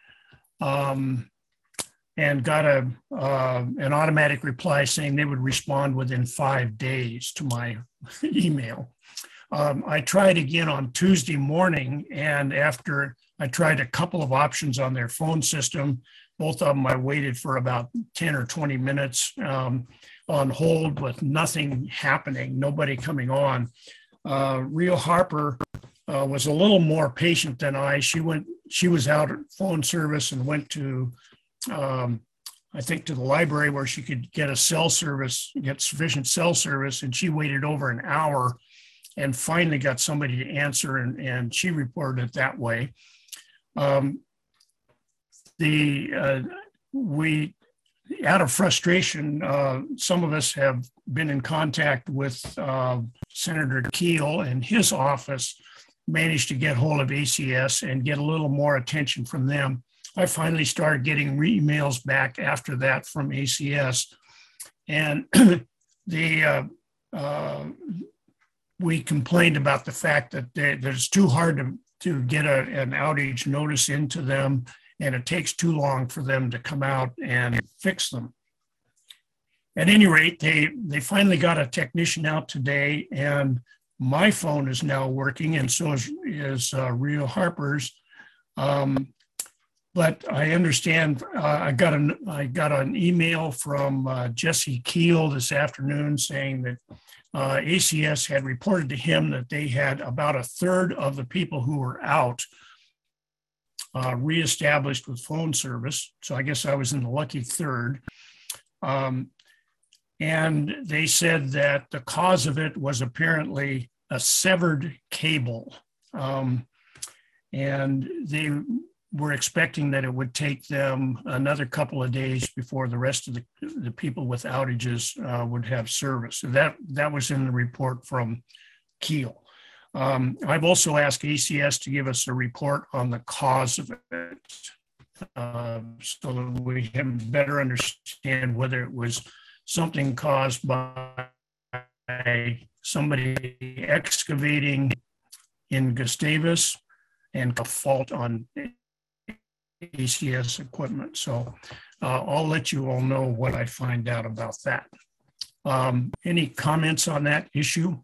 um, and got a uh, an automatic reply saying they would respond within five days to my email. Um, I tried again on Tuesday morning, and after I tried a couple of options on their phone system, both of them I waited for about ten or twenty minutes um, on hold with nothing happening, nobody coming on. Uh, Rio Harper uh, was a little more patient than I. She went, she was out at phone service and went to, um, I think, to the library where she could get a cell service, get sufficient cell service, and she waited over an hour and finally got somebody to answer, and, and she reported it that way. Um, the uh, we, out of frustration, uh, some of us have been in contact with uh, Senator Keel, and his office managed to get hold of A C S and get a little more attention from them. I finally started getting emails back after that from A C S, and the uh, uh, we complained about the fact that, they, that it's too hard to, to get a, an outage notice into them, and it takes too long for them to come out and fix them. At any rate, they, they finally got a technician out today, and my phone is now working, and so is, is uh, Rio Harper's. Um, but I understand, uh, I got an I got an email from uh, Jesse Keel this afternoon saying that uh, A C S had reported to him that they had about a third of the people who were out uh, reestablished with phone service. So I guess I was in the lucky third. Um, and they said that the cause of it was apparently a severed cable. Um, and they were expecting that it would take them another couple of days before the rest of the, the people with outages uh, would have service. So that, that was in the report from Keel. Um, I've also asked A C S to give us a report on the cause of it, uh, so that we can better understand whether it was something caused by somebody excavating in Gustavus, and a fault on A C S equipment. So uh, I'll let you all know what I find out about that. Um, any comments on that issue?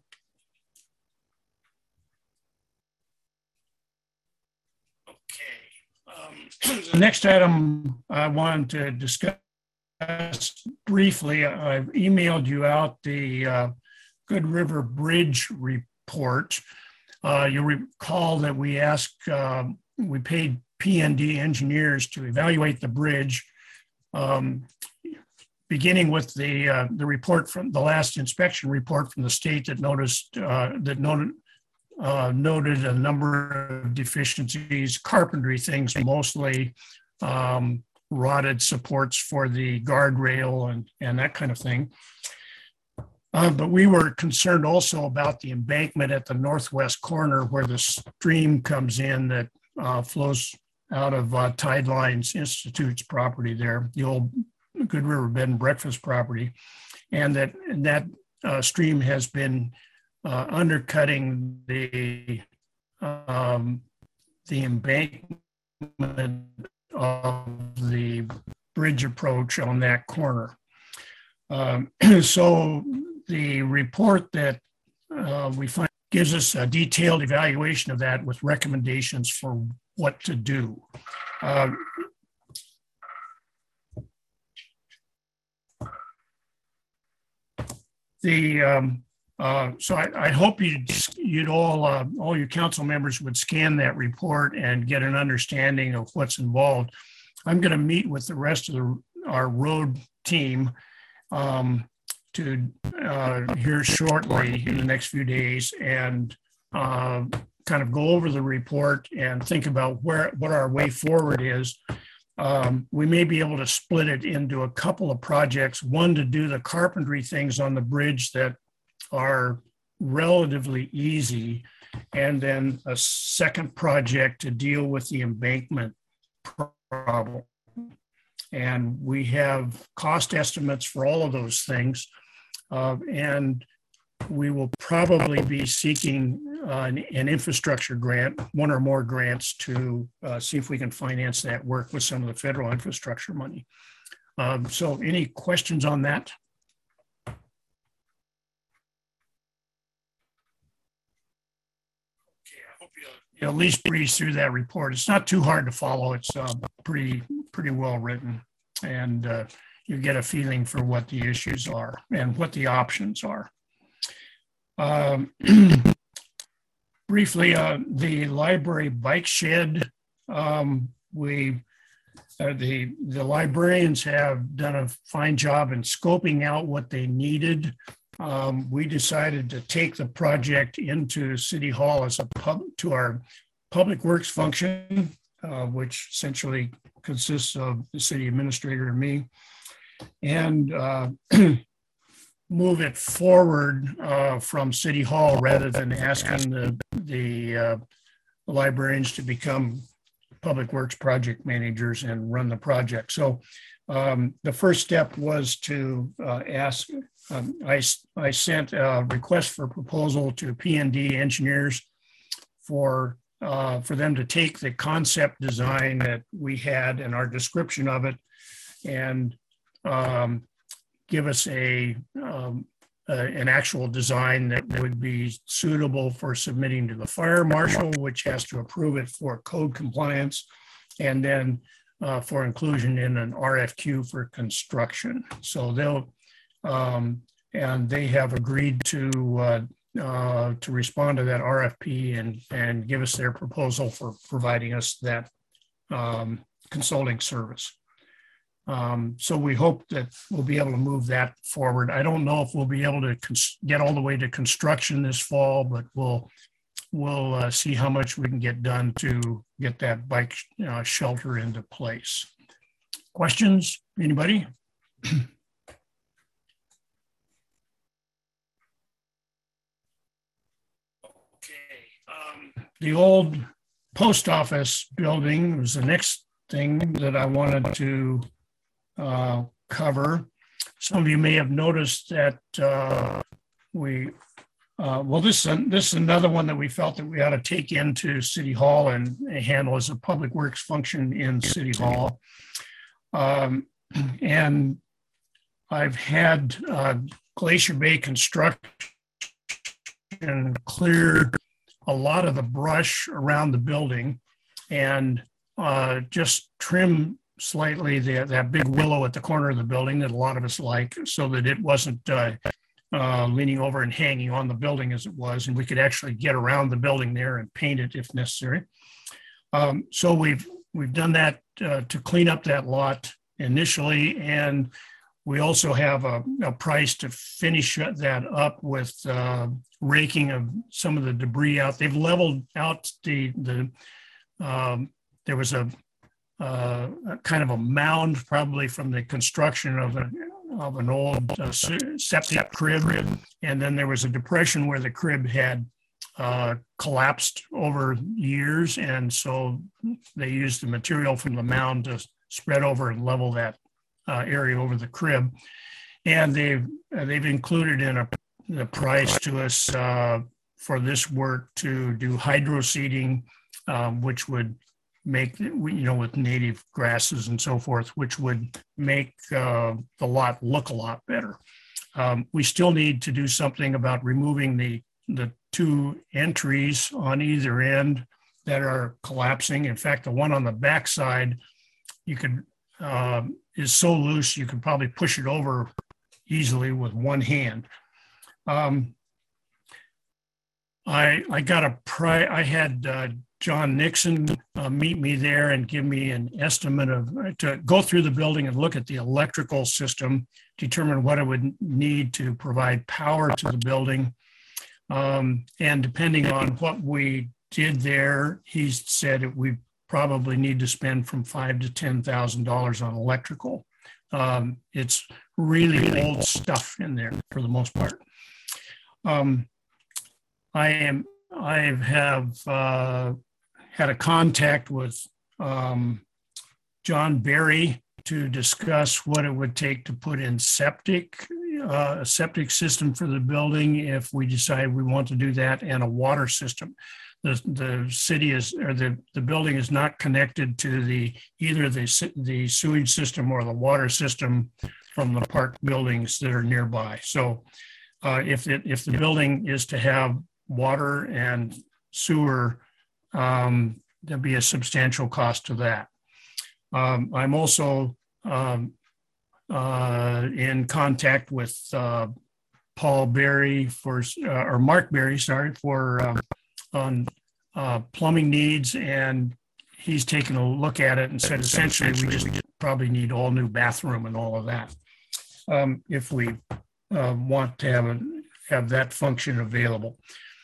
Okay. Um, the next item I wanted to discuss briefly, I've emailed you out the uh, Good River Bridge report. Uh, you'll recall that we asked, uh, we paid P and D engineers to evaluate the bridge, um, beginning with the uh, the report from the last inspection report from the state that noticed uh, that noted uh, noted a number of deficiencies, carpentry things mostly, um, rotted supports for the guardrail and and that kind of thing. Uh, but we were concerned also about the embankment at the northwest corner where the stream comes in that uh, flows out of uh, Tidelines Institute's property there, the old Good River Bed and Breakfast property. And that, and that uh, stream has been uh, undercutting the, um, the embankment of the bridge approach on that corner. Um, so the report that uh, we find gives us a detailed evaluation of that with recommendations for what to do. Uh, the um, uh, so I, I hope you'd, you'd all uh, all your council members would scan that report and get an understanding of what's involved. I'm going to meet with the rest of the, our road team um, to uh, here shortly in the next few days and uh, kind of go over the report and think about where what our way forward is. Um, we may be able to split it into a couple of projects, one to do the carpentry things on the bridge that are relatively easy, and then a second project to deal with the embankment problem. And we have cost estimates for all of those things. Uh, and we will probably be seeking uh, an, an infrastructure grant, one or more grants to uh, see if we can finance that work with some of the federal infrastructure money. Um, so any questions on that? Okay, I hope you, you at least breeze through that report. It's not too hard to follow. It's uh, pretty, pretty well written. And uh, you get a feeling for what the issues are and what the options are. Um, briefly, uh, the library bike shed, um, we, uh, the, the librarians have done a fine job in scoping out what they needed. Um, we decided to take the project into City Hall as a pub, to our public works function, uh, which essentially consists of the city administrator and me, and uh, move it forward uh, from City Hall rather than asking the, the uh, librarians to become public works project managers and run the project. So um, the first step was to uh, ask, um, I, I sent a request for proposal to P and D engineers for, uh, for them to take the concept design that we had and our description of it and um, give us a, um, uh, an actual design that would be suitable for submitting to the fire marshal, which has to approve it for code compliance, and then uh, for inclusion in an R F Q for construction. So they'll, um, and they have agreed to uh, uh, to respond to that R F P and, and give us their proposal for providing us that um, consulting service. Um, so we hope that we'll be able to move that forward. I don't know if we'll be able to get all the way to construction this fall, but we'll we'll uh, see how much we can get done to get that bike uh, shelter into place. Questions? Anybody? Okay. Um, the old post office building was the next thing that I wanted to uh, cover. Some of you may have noticed that uh, we Uh, well, this, uh, this is another one that we felt that we ought to take into City Hall and handle as a public works function in City Hall. Um, and I've had uh, Glacier Bay Construction clear a lot of the brush around the building and uh, just trim slightly the, that big willow at the corner of the building that a lot of us like, so that it wasn't uh, uh, leaning over and hanging on the building as it was, and we could actually get around the building there and paint it if necessary. Um, so we've we've done that uh, to clean up that lot initially, and we also have a, a price to finish that up with uh, raking of some of the debris out. They've leveled out the the. Um, there was a, uh, a kind of a mound, probably from the construction of a of an old uh, septic crib, and then there was a depression where the crib had uh, collapsed over years, and so they used the material from the mound to spread over and level that uh, area over the crib. And they've uh, they've included in a the price to us uh, for this work to do hydro seeding, um, which would make, you know, with native grasses and so forth, which would make uh, the lot look a lot better. Um, we still need to do something about removing the, the two entries on either end that are collapsing. In fact, the one on the backside, you could, uh, is so loose, you could probably push it over easily with one hand. Um, I, I got a pri, I had uh, John Nixon uh, meet me there and give me an estimate of, to go through the building and look at the electrical system, determine what it would need to provide power to the building. Um, and depending on what we did there, he said that we probably need to spend from five to ten thousand dollars on electrical. Um, it's really old stuff in there for the most part. Um, I am, I have uh, had a contact with um, John Berry to discuss what it would take to put in septic, uh, a septic system for the building if we decide we want to do that, and a water system. The, the city is, or the, the building is not connected to the either the, the sewage system or the water system from the park buildings that are nearby. So uh, if it, if the building is to have water and sewer, um, there'll be a substantial cost to that. Um, I'm also um, uh, in contact with uh, Paul Berry for, uh, or Mark Berry, sorry, for um, on uh, plumbing needs, and he's taken a look at it and said essentially we just probably need all new bathroom and all of that um, if we uh, want to have a, have that function available.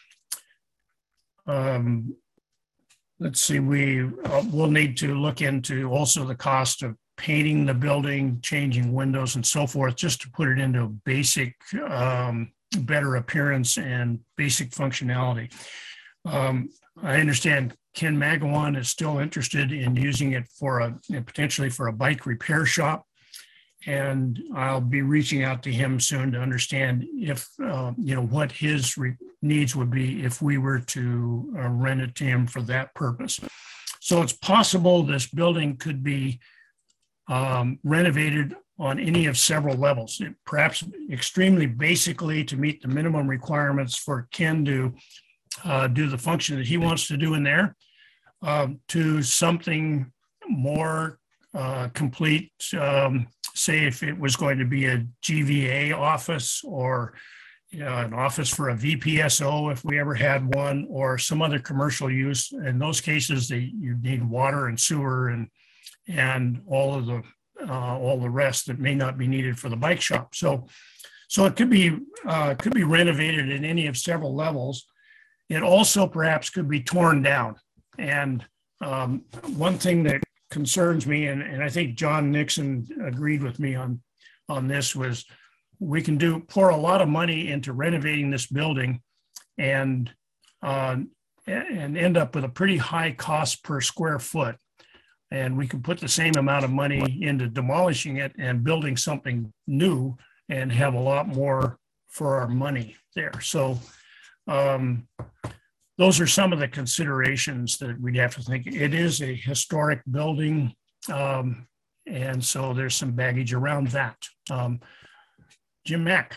Um, let's see, we uh, will need to look into also the cost of painting the building, changing windows and so forth, just to put it into basic, um, better appearance and basic functionality. Um, I understand Ken Magawan is still interested in using it for a, potentially for a bike repair shop. And I'll be reaching out to him soon to understand if, uh, you know, what his re- needs would be if we were to uh, rent it to him for that purpose. So it's possible this building could be um, renovated on any of several levels, it, perhaps extremely basically to meet the minimum requirements for Ken to uh, do the function that he wants to do in there, uh, to something more uh, complete, um, say if it was going to be a G V A office or you know, an office for a V P S O if we ever had one, or some other commercial use. In those cases, they, you need water and sewer and and all of the uh, all the rest that may not be needed for the bike shop. So, so it could be uh, could be renovated in any of several levels. It also perhaps could be torn down. And um, one thing that concerns me, and, and I think John Nixon agreed with me on, on this, was we can do pour a lot of money into renovating this building and, uh, and end up with a pretty high cost per square foot. And we can put the same amount of money into demolishing it and building something new and have a lot more for our money there. So um, those are some of the considerations that we'd have to think. It is a historic building, um, and so there's some baggage around that. Um, Jim Mack.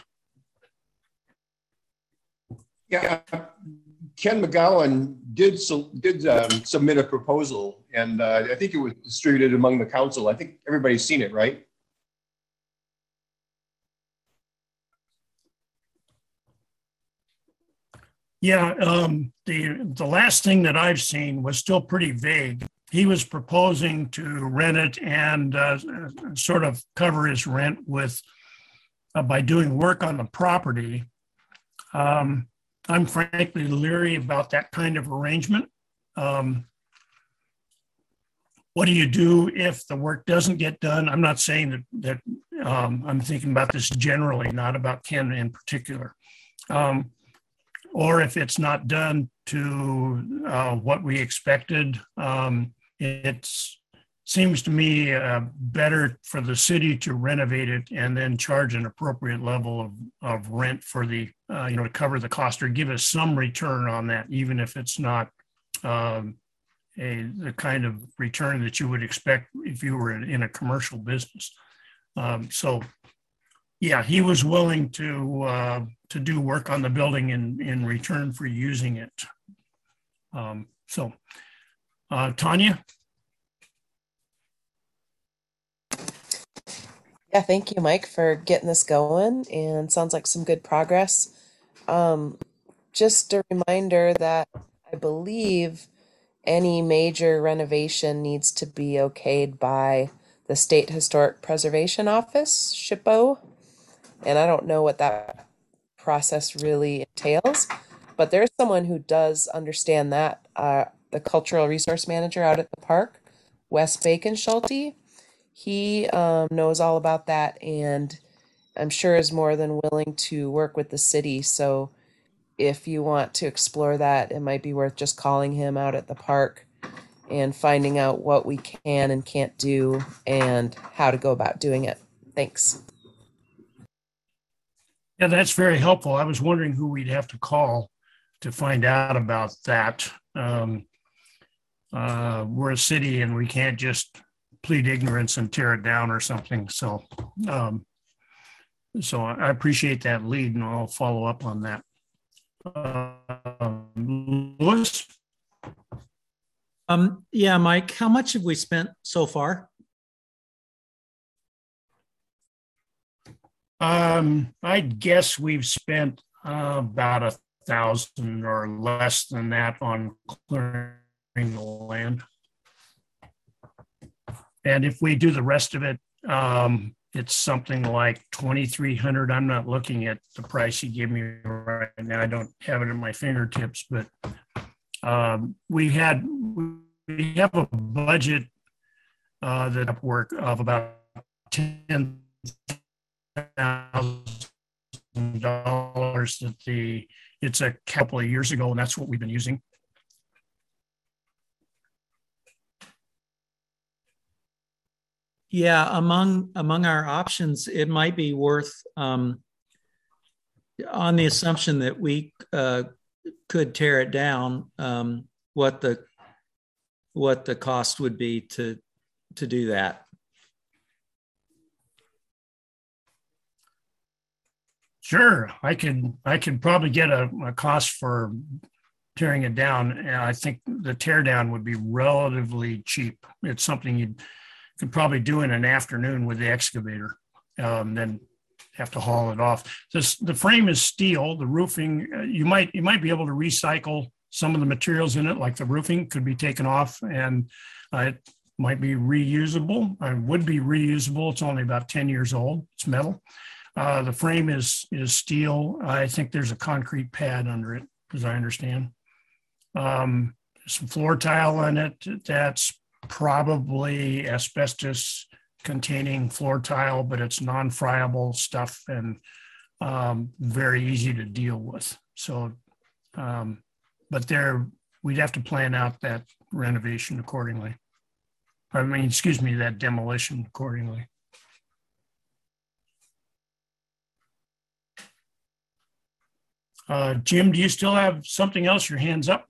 Yeah, Ken McGowan did so, did um, submit a proposal, and uh, I think it was distributed among the council. I think everybody's seen it, right? Yeah, um, the the last thing that I've seen was still pretty vague. He was proposing to rent it and uh, sort of cover his rent with uh, by doing work on the property. Um, I'm frankly leery about that kind of arrangement. Um, what do you do if the work doesn't get done? I'm not saying that, that um, I'm thinking about this generally, not about Ken in particular. Um, or if it's not done to uh, what we expected, um, it seems to me uh, better for the city to renovate it and then charge an appropriate level of, of rent for the, uh, you know, to cover the cost or give us some return on that, even if it's not um, a the kind of return that you would expect if you were in, in a commercial business. Um, so, yeah, he was willing to uh, to do work on the building in, in return for using it. Um, so, uh, Tanya? Yeah, thank you, Mike, for getting this going, and sounds like some good progress. Um, just a reminder that I believe any major renovation needs to be okayed by the State Historic Preservation Office, SHPO, and I don't know what that process really entails, but there's someone who does understand that, uh, the cultural resource manager out at the park, Wes Bacon Schulte. He um, knows all about that, and I'm sure is more than willing to work with the city. So if you want to explore that, it might be worth just calling him out at the park and finding out what we can and can't do and how to go about doing it. Thanks. Yeah, that's very helpful. I was wondering who we'd have to call to find out about that. Um, uh, we're a city and we can't just plead ignorance and tear it down or something. So, um, so I appreciate that lead, and I'll follow up on that. Uh, Louis? Um, yeah, Mike, how much have we spent so far? Um, I guess we've spent uh, about a thousand or less than that on clearing the land. And if we do the rest of it, um, it's something like twenty-three hundred. I'm not looking at the price you gave me right now. I don't have it at my fingertips, but um, we had we have a budget uh, that work of about ten thousand dollars. That the it's a couple of years ago, and that's what we've been using. Yeah, among among our options, it might be worth, um, on the assumption that we uh, could tear it down, um, what the what the cost would be to to do that. Sure, I could I could probably get a, a cost for tearing it down, and I think the tear down would be relatively cheap. It's something you'd could probably do in an afternoon with the excavator, um, then have to haul it off. This, the frame is steel. The roofing, uh, you might you might be able to recycle some of the materials in it, like the roofing could be taken off, and uh, it might be reusable. It would be reusable. It's only about ten years old. It's metal. Uh, the frame is is steel. I think there's a concrete pad under it, as I understand. Um, some floor tile on it. That's probably asbestos containing floor tile, but it's non-friable stuff and um, very easy to deal with. So, um, but there, we'd have to plan out that renovation accordingly. I mean, excuse me, that demolition accordingly. Uh, Jim, do you still have something else? Your hand's up?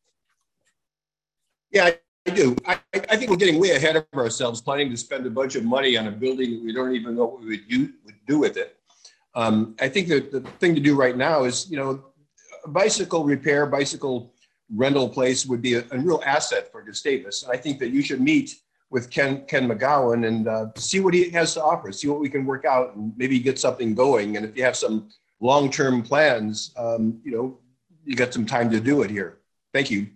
Yeah, I do. I, I think we're getting way ahead of ourselves, planning to spend a bunch of money on a building that we don't even know what we would do, would do with it. Um, I think that the thing to do right now is, you know, a bicycle repair, bicycle rental place would be a, a real asset for Gustavus. And I think that you should meet with Ken Ken McGowan and uh, see what he has to offer, see what we can work out, and maybe get something going. And if you have some long-term plans, um, you know, you got some time to do it here. Thank you.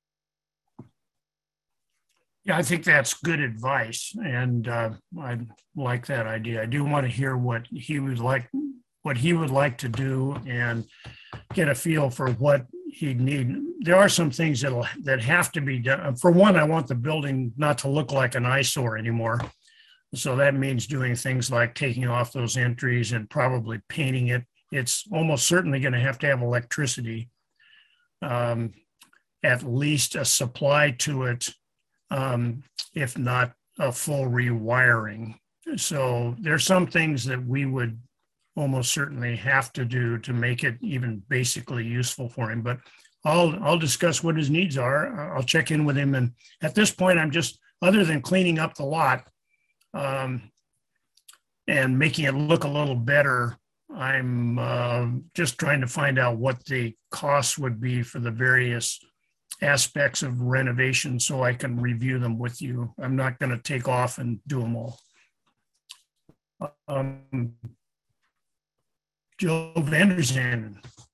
Yeah, I think that's good advice, and uh, I like that idea. I do want to hear what he would like, what he would like to do, and get a feel for what he'd need. There are some things that'll that have to be done. For one, I want the building not to look like an eyesore anymore, so that means doing things like taking off those entries and probably painting it. It's almost certainly going to have to have electricity, um, at least a supply to it. Um, if not a full rewiring. So there's some things that we would almost certainly have to do to make it even basically useful for him. But I'll I'll discuss what his needs are. I'll check in with him. And at this point, I'm just, other than cleaning up the lot um, and making it look a little better, I'm uh, just trying to find out what the costs would be for the various aspects of renovation so I can review them with you. I'm not going to take off and do them all. Um, Joe Vanderzanden.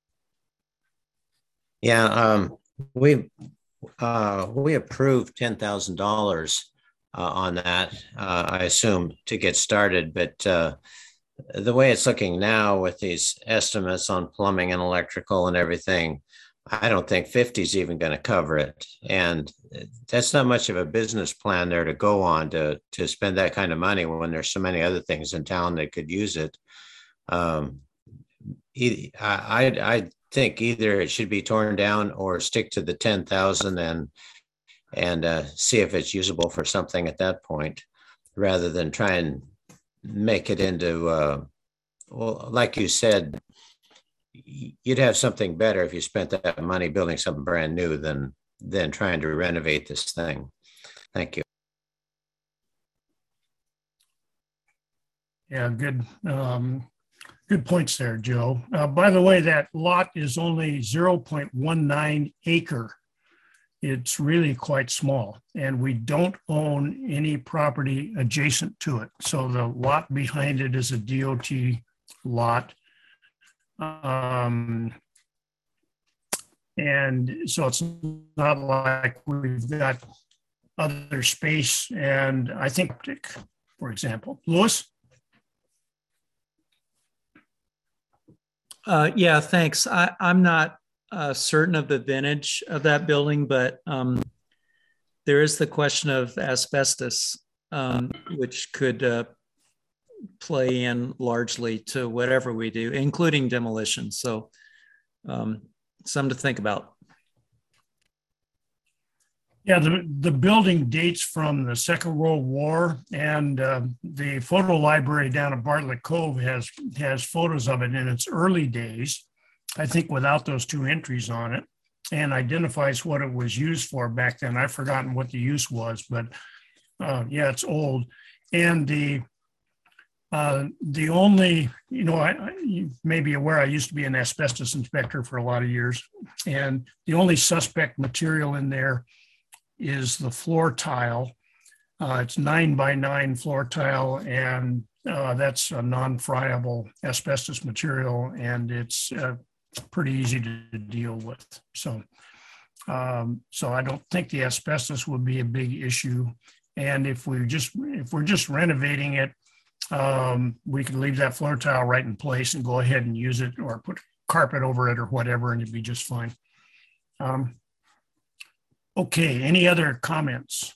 Yeah, um, we uh, we approved ten thousand dollars uh, on that, uh, I assume, to get started. But uh, the way it's looking now with these estimates on plumbing and electrical and everything, I don't think fifty is even going to cover it. And that's not much of a business plan there to go on to, to spend that kind of money when there's so many other things in town that could use it. Um, I, I, I think either it should be torn down or stick to the ten thousand and, and uh, see if it's usable for something at that point, rather than try and make it into, uh, well, like you said, you'd have something better if you spent that money building something brand new than than trying to renovate this thing. Thank you. Yeah, good, um, good points there, Joe. Uh, by the way, that lot is only zero point one nine acre. It's really quite small, and we don't own any property adjacent to it. So the lot behind it is a D O T lot. Um, and so it's not like we've got other space. And I think, for example, Louis? Uh, yeah, thanks. I, I'm not uh, certain of the vintage of that building, but um, there is the question of asbestos, um, which could uh, play in largely to whatever we do, including demolition. So um, something to think about. Yeah, the, the building dates from the Second World War, and uh, the photo library down at Bartlett Cove has, has photos of it in its early days, I think without those two entries on it, and identifies what it was used for back then. I've forgotten what the use was, but uh, yeah, it's old. And the Uh, the only, you know, I, I, you may be aware, I used to be an asbestos inspector for a lot of years, and the only suspect material in there is the floor tile. Uh, it's nine by nine floor tile, and uh, that's a non-friable asbestos material, and it's uh, pretty easy to deal with. So, um, so I don't think the asbestos would be a big issue. And if we just, if we're just renovating it, Um, we could leave that floor tile right in place and go ahead and use it, or put carpet over it or whatever, and it'd be just fine. Um, okay, any other comments?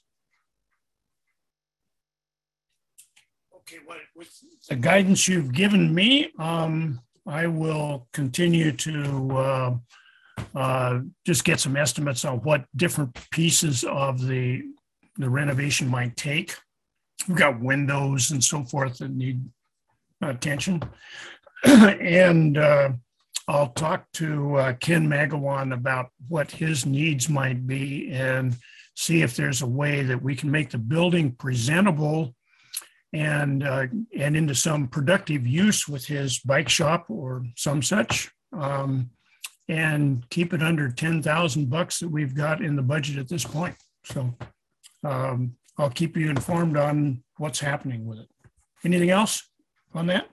Okay, what, with the guidance you've given me, um, I will continue to uh, uh, just get some estimates on what different pieces of the, the renovation might take. We've got windows and so forth that need attention. And uh, I'll talk to uh, Ken Magawan about what his needs might be and see if there's a way that we can make the building presentable and uh, and into some productive use with his bike shop or some such, um, and keep it under ten thousand bucks that we've got in the budget at this point. So um, I'll keep you informed on what's happening with it. Anything else on that?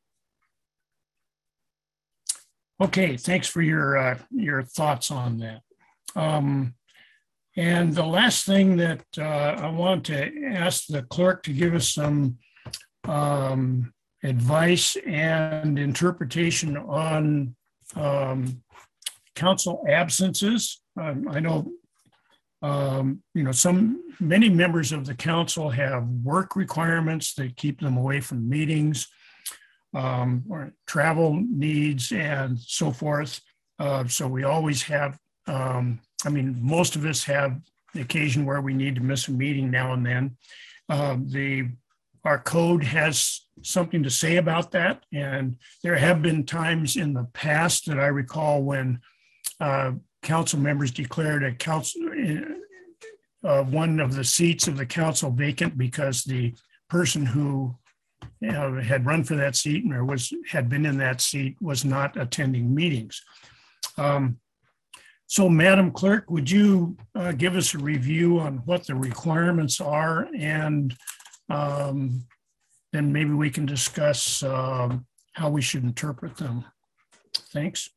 Okay, thanks for your uh, your thoughts on that. Um, and the last thing that uh, I want to ask the clerk to give us some um, advice and interpretation on um, council absences. Um, I know, um, you know, some many members of the council have work requirements that keep them away from meetings. Um, or travel needs and so forth. Uh, so we always have, um, I mean, most of us have the occasion where we need to miss a meeting now and then. Uh, the our code has something to say about that. And there have been times in the past that I recall when uh, council members declared a council, uh, one of the seats of the council vacant because the person who You know, had run for that seat or was had been in that seat was not attending meetings. Um, so, Madam Clerk, would you uh, give us a review on what the requirements are, and um, then maybe we can discuss um, how we should interpret them. Thanks.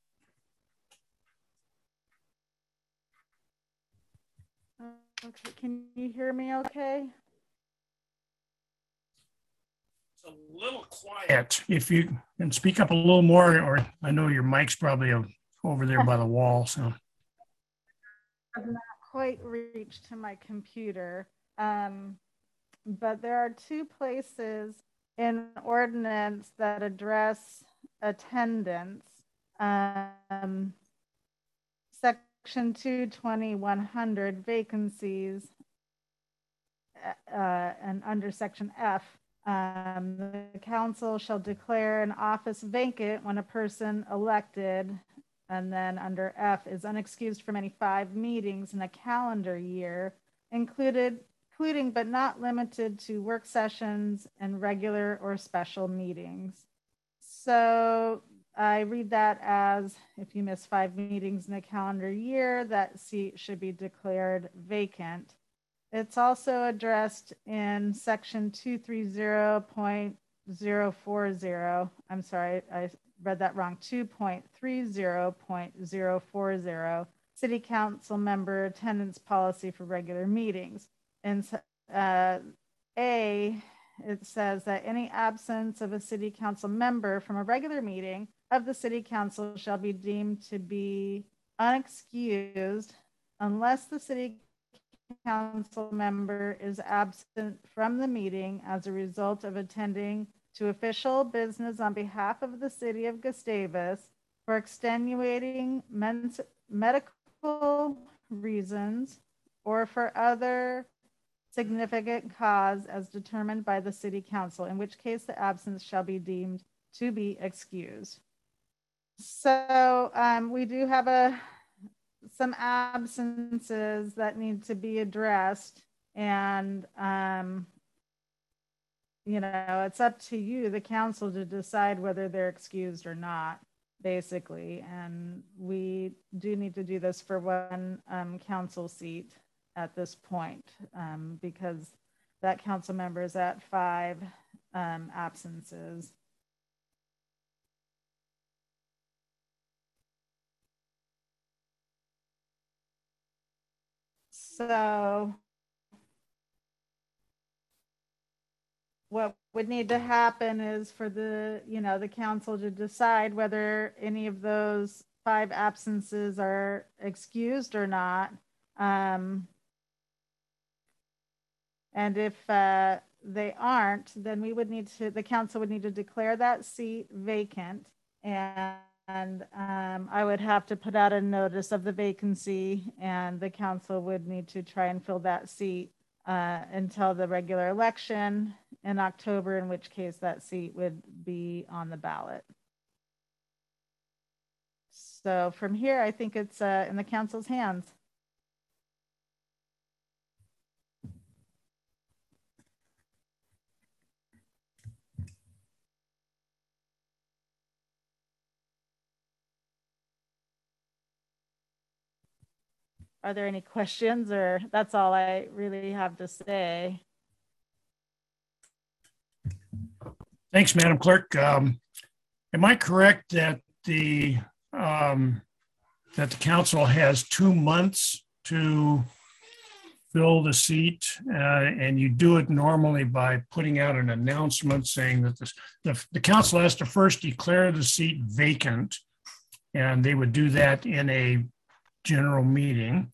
Okay, can you hear me okay? A little quiet. If you can speak up a little more, or I know your mic's probably over there by the wall. So I've not quite reached to my computer, um, but there are two places in ordinance that address attendance. Um, section two twenty one hundred vacancies, uh, and under section F. Um, the council shall declare an office vacant when a person elected, and then under F is unexcused from any five meetings in a calendar year, included, including but not limited to work sessions and regular or special meetings. So I read that as if you miss five meetings in a calendar year, that seat should be declared vacant. It's also addressed in section two thirty point zero four zero. I'm sorry, I read that wrong. two point three zero point zero four zero, City Council member attendance policy for regular meetings. In uh, A, it says that any absence of a City Council member from a regular meeting of the City Council shall be deemed to be unexcused unless the City Council member is absent from the meeting as a result of attending to official business on behalf of the city of Gustavus for extenuating men- medical reasons or for other significant cause as determined by the City Council, in which case the absence shall be deemed to be excused. So um, we do have a some absences that need to be addressed, and um, you know, it's up to you, the council, to decide whether they're excused or not, basically. And we do need to do this for one um, council seat at this point, um, because that council member is at five um, absences. So what would need to happen is for the, you know, the council to decide whether any of those five absences are excused or not. Um, and if uh, they aren't, then we would need to, the council would need to declare that seat vacant, and And um, I would have to put out a notice of the vacancy, and the council would need to try and fill that seat uh, until the regular election in October, in which case that seat would be on the ballot. So from here, I think it's uh, in the council's hands. Are there any questions, or that's all I really have to say? Thanks, Madam Clerk. Um, am I correct that the um, that the council has two months to fill the seat, uh, and you do it normally by putting out an announcement saying that this, the, the council has to first declare the seat vacant, and they would do that in a general meeting.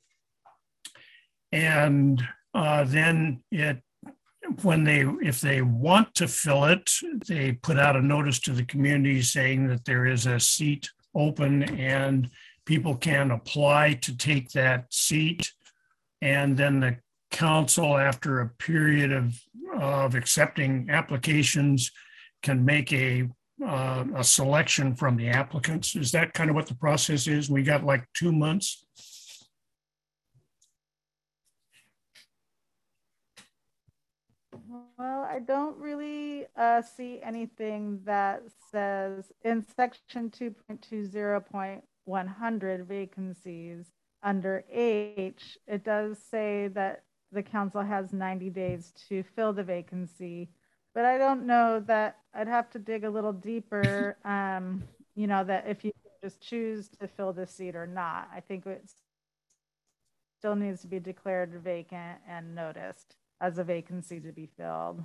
And uh, then it, when they, if they want to fill it, they put out a notice to the community saying that there is a seat open and people can apply to take that seat. And then the council, after a period of, of accepting applications, can make a, uh, a selection from the applicants. Is that kind of what the process is? We got like two months. Well, I don't really uh, see anything that says in section two point two zero point one hundred vacancies under H, it does say that the council has ninety days to fill the vacancy, but I don't know that. I'd have to dig a little deeper, um, you know, that if you just choose to fill the seat or not. I think it still needs to be declared vacant and noticed as a vacancy to be filled.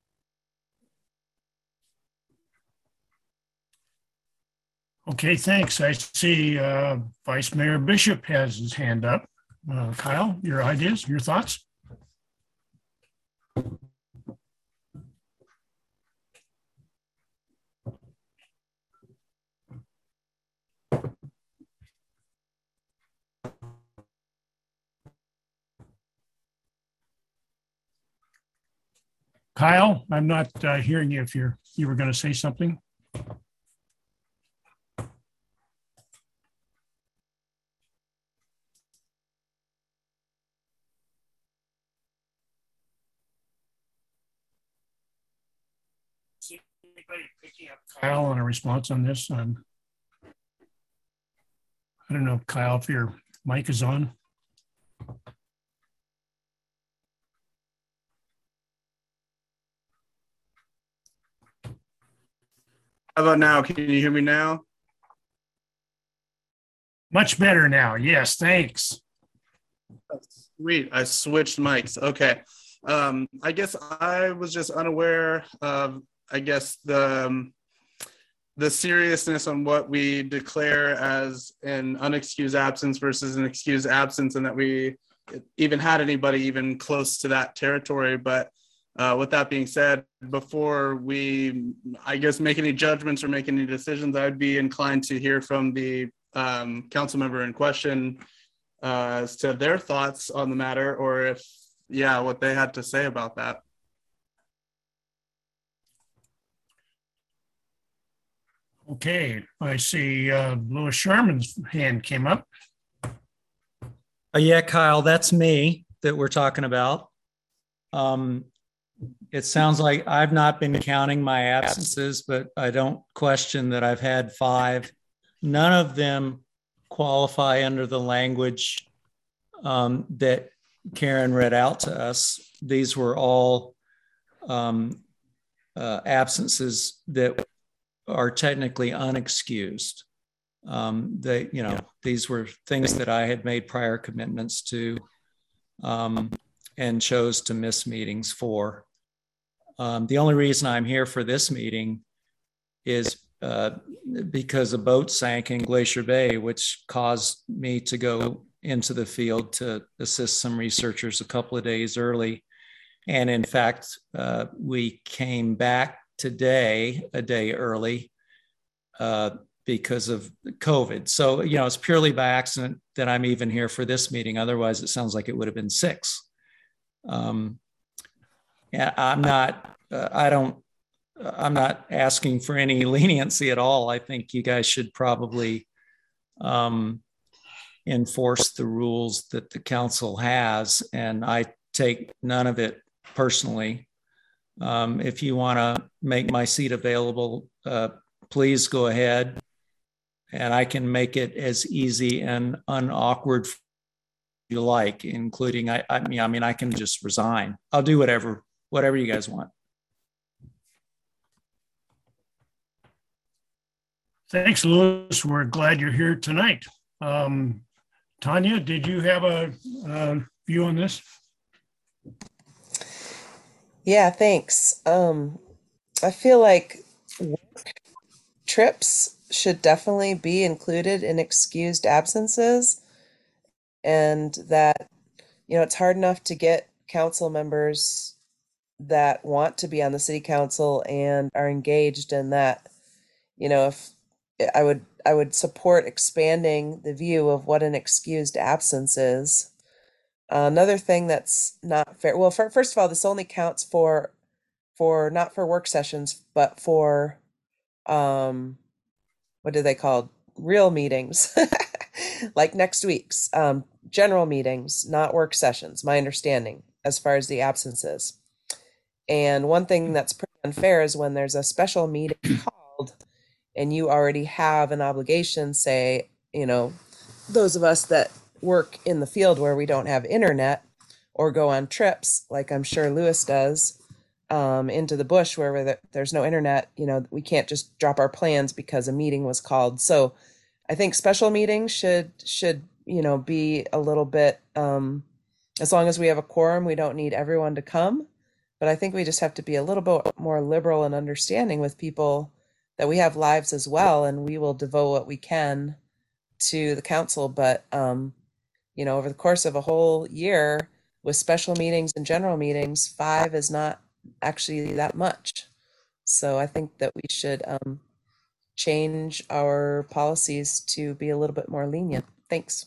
Okay, thanks. I see uh, Vice Mayor Bishop has his hand up. Uh, Kyle, your ideas, your thoughts? Kyle, I'm not uh, hearing you if you're you were going to say something. Anybody picking up Kyle on a response on this? Um, I don't know, Kyle, if your mic is on. How about now? Can you hear me now? Much better now. Yes, thanks. Sweet. I switched mics. Okay. Um, I guess I was just unaware of, I guess, the, um, the seriousness on what we declare as an unexcused absence versus an excused absence, and that we even had anybody even close to that territory. But Uh, with that being said, before we, I guess, make any judgments or make any decisions, I'd be inclined to hear from the um, council member in question uh, as to their thoughts on the matter, or if, yeah, what they had to say about that. Okay, I see uh, Louis Sharman's hand came up. Uh, yeah, Kyle, that's me that we're talking about. Um, It sounds like I've not been counting my absences, but I don't question that I've had five. None of them qualify under the language um, that Karen read out to us. These were all um, uh, absences that are technically unexcused. Um, they, you know, these were things that I had made prior commitments to um, and chose to miss meetings for. Um, the only reason I'm here for this meeting is uh, because a boat sank in Glacier Bay, which caused me to go into the field to assist some researchers a couple of days early. And in fact, uh, we came back today, a day early, uh, because of COVID. So, you know, it's purely by accident that I'm even here for this meeting. Otherwise, it sounds like it would have been six. Um, yeah, I'm not, uh, I don't, I'm not asking for any leniency at all. I think you guys should probably um, enforce the rules that the council has, and I take none of it personally. Um, if you want to make my seat available, uh, please go ahead, and I can make it as easy and unawkward as you like, including I, I mean, I mean, I can just resign. I'll do whatever, whatever you guys want. Thanks, Louis. We're glad you're here tonight. Um, Tanya, did you have a, a view on this? Yeah, thanks. Um, I feel like work trips should definitely be included in excused absences, and that, you know, it's hard enough to get council members that want to be on the city council and are engaged in that. You know, if I would, I would support expanding the view of what an excused absence is. Uh, another thing that's not fair. Well, for, first of all, this only counts for, for not for work sessions, but for, um, what do they call real meetings, like next week's um, general meetings, not work sessions. My understanding as far as the absences. And one thing that's pretty unfair is when there's a special meeting called, and you already have an obligation, say, you know, those of us that work in the field where we don't have internet or go on trips, like I'm sure Louis does, um, into the bush where there's no internet, you know, we can't just drop our plans because a meeting was called. So I think special meetings should, should, you know, be a little bit, um, as long as we have a quorum, we don't need everyone to come. But I think we just have to be a little bit more liberal and understanding with people that we have lives as well, and we will devote what we can to the council. But, um, you know, over the course of a whole year with special meetings and general meetings, five is not actually that much. So I think that we should um, change our policies to be a little bit more lenient. Thanks.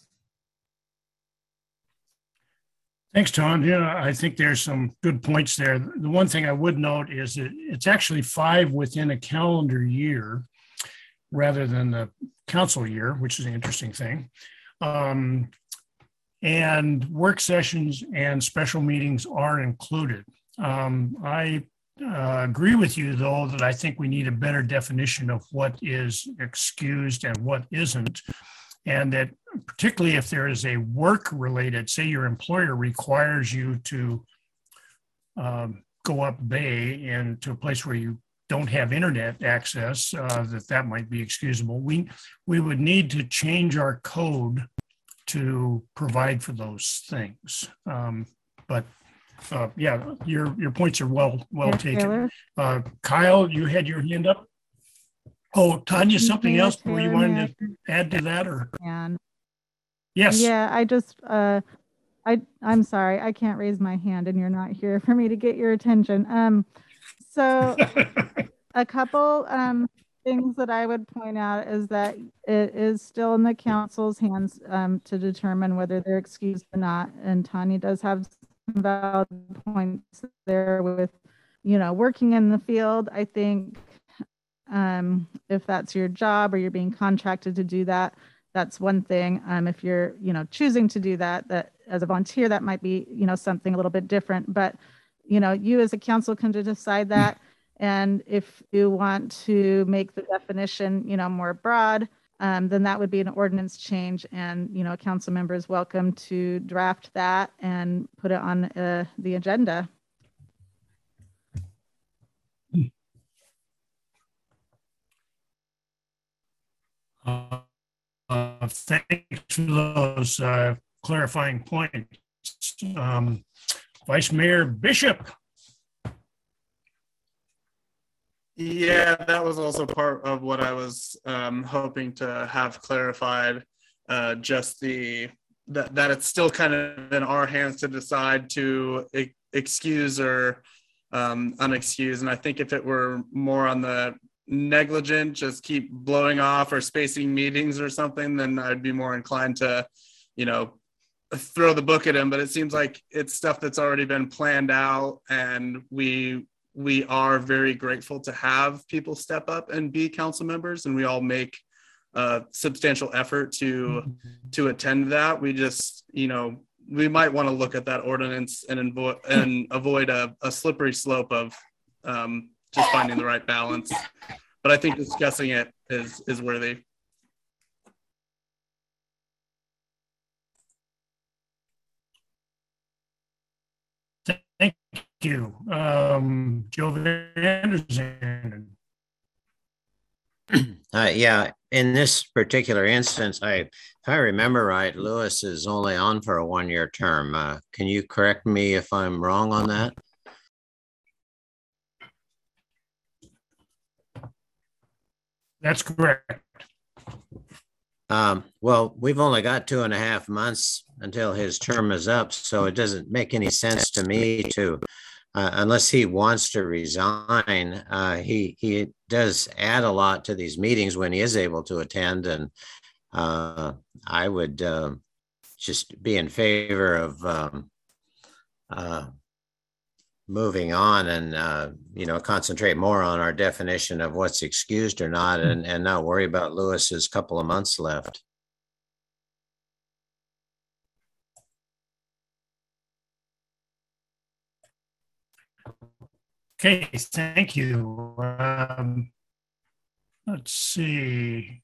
Thanks, Tom. Yeah, I think there's some good points there. The one thing I would note is that it's actually five within a calendar year rather than the council year, which is an interesting thing. Um, and work sessions and special meetings are included. Um, I uh, agree with you, though, that I think we need a better definition of what is excused and what isn't. And that particularly if there is a work-related, say your employer requires you to um, go up bay and to a place where you don't have internet access, uh, that that might be excusable. We, we would need to change our code to provide for those things. Um, but uh, yeah, your, your points are well, well taken. Uh, Kyle, you had your hand up. Oh, Tanya, something else were you wanted to add to that, or? And yes. Yeah, I just, uh, I, I'm sorry, I can't raise my hand and you're not here for me to get your attention. Um, so a couple um, things that I would point out is that it is still in the council's hands um, to determine whether they're excused or not. And Tanya does have some valid points there with, you know, working in the field. I think um, if that's your job or you're being contracted to do that, that's one thing. Um, if you're, you know, choosing to do that, that as a volunteer, that might be, you know, something a little bit different. But, you know, you as a council can decide that. And if you want to make the definition, you know, more broad, um, then that would be an ordinance change. And, you know, a council member is welcome to draft that and put it on uh, the agenda. Uh, uh, thanks for those uh, clarifying points. Um, Vice Mayor Bishop. Yeah, that was also part of what I was um, hoping to have clarified. Uh, just the that that it's still kind of in our hands to decide to e- excuse or um, unexcuse. And I think if it were more on the negligent, just keep blowing off or spacing meetings or something, then I'd be more inclined to, you know, throw the book at him. But it seems like it's stuff that's already been planned out, and we we are very grateful to have people step up and be council members, and we all make uh, substantial effort to to attend that. We just, you know, we might want to look at that ordinance and avoid and avoid a, a slippery slope of um, just finding the right balance. But I think discussing it is is worthy. Thank you. Um, Joe Anderson. Uh, yeah, in this particular instance, I, if I remember right, Lewis is only on for a one-year term. Uh, can you correct me if I'm wrong on that? That's correct. Um, well, we've only got two and a half months until his term is up, so it doesn't make any sense to me to, uh, unless he wants to resign. Uh, he he does add a lot to these meetings when he is able to attend, and uh, I would uh, just be in favor of um, uh, moving on and uh, you know, concentrate more on our definition of what's excused or not, and and not worry about Lewis's couple of months left. Okay, thank you. Um, let's see.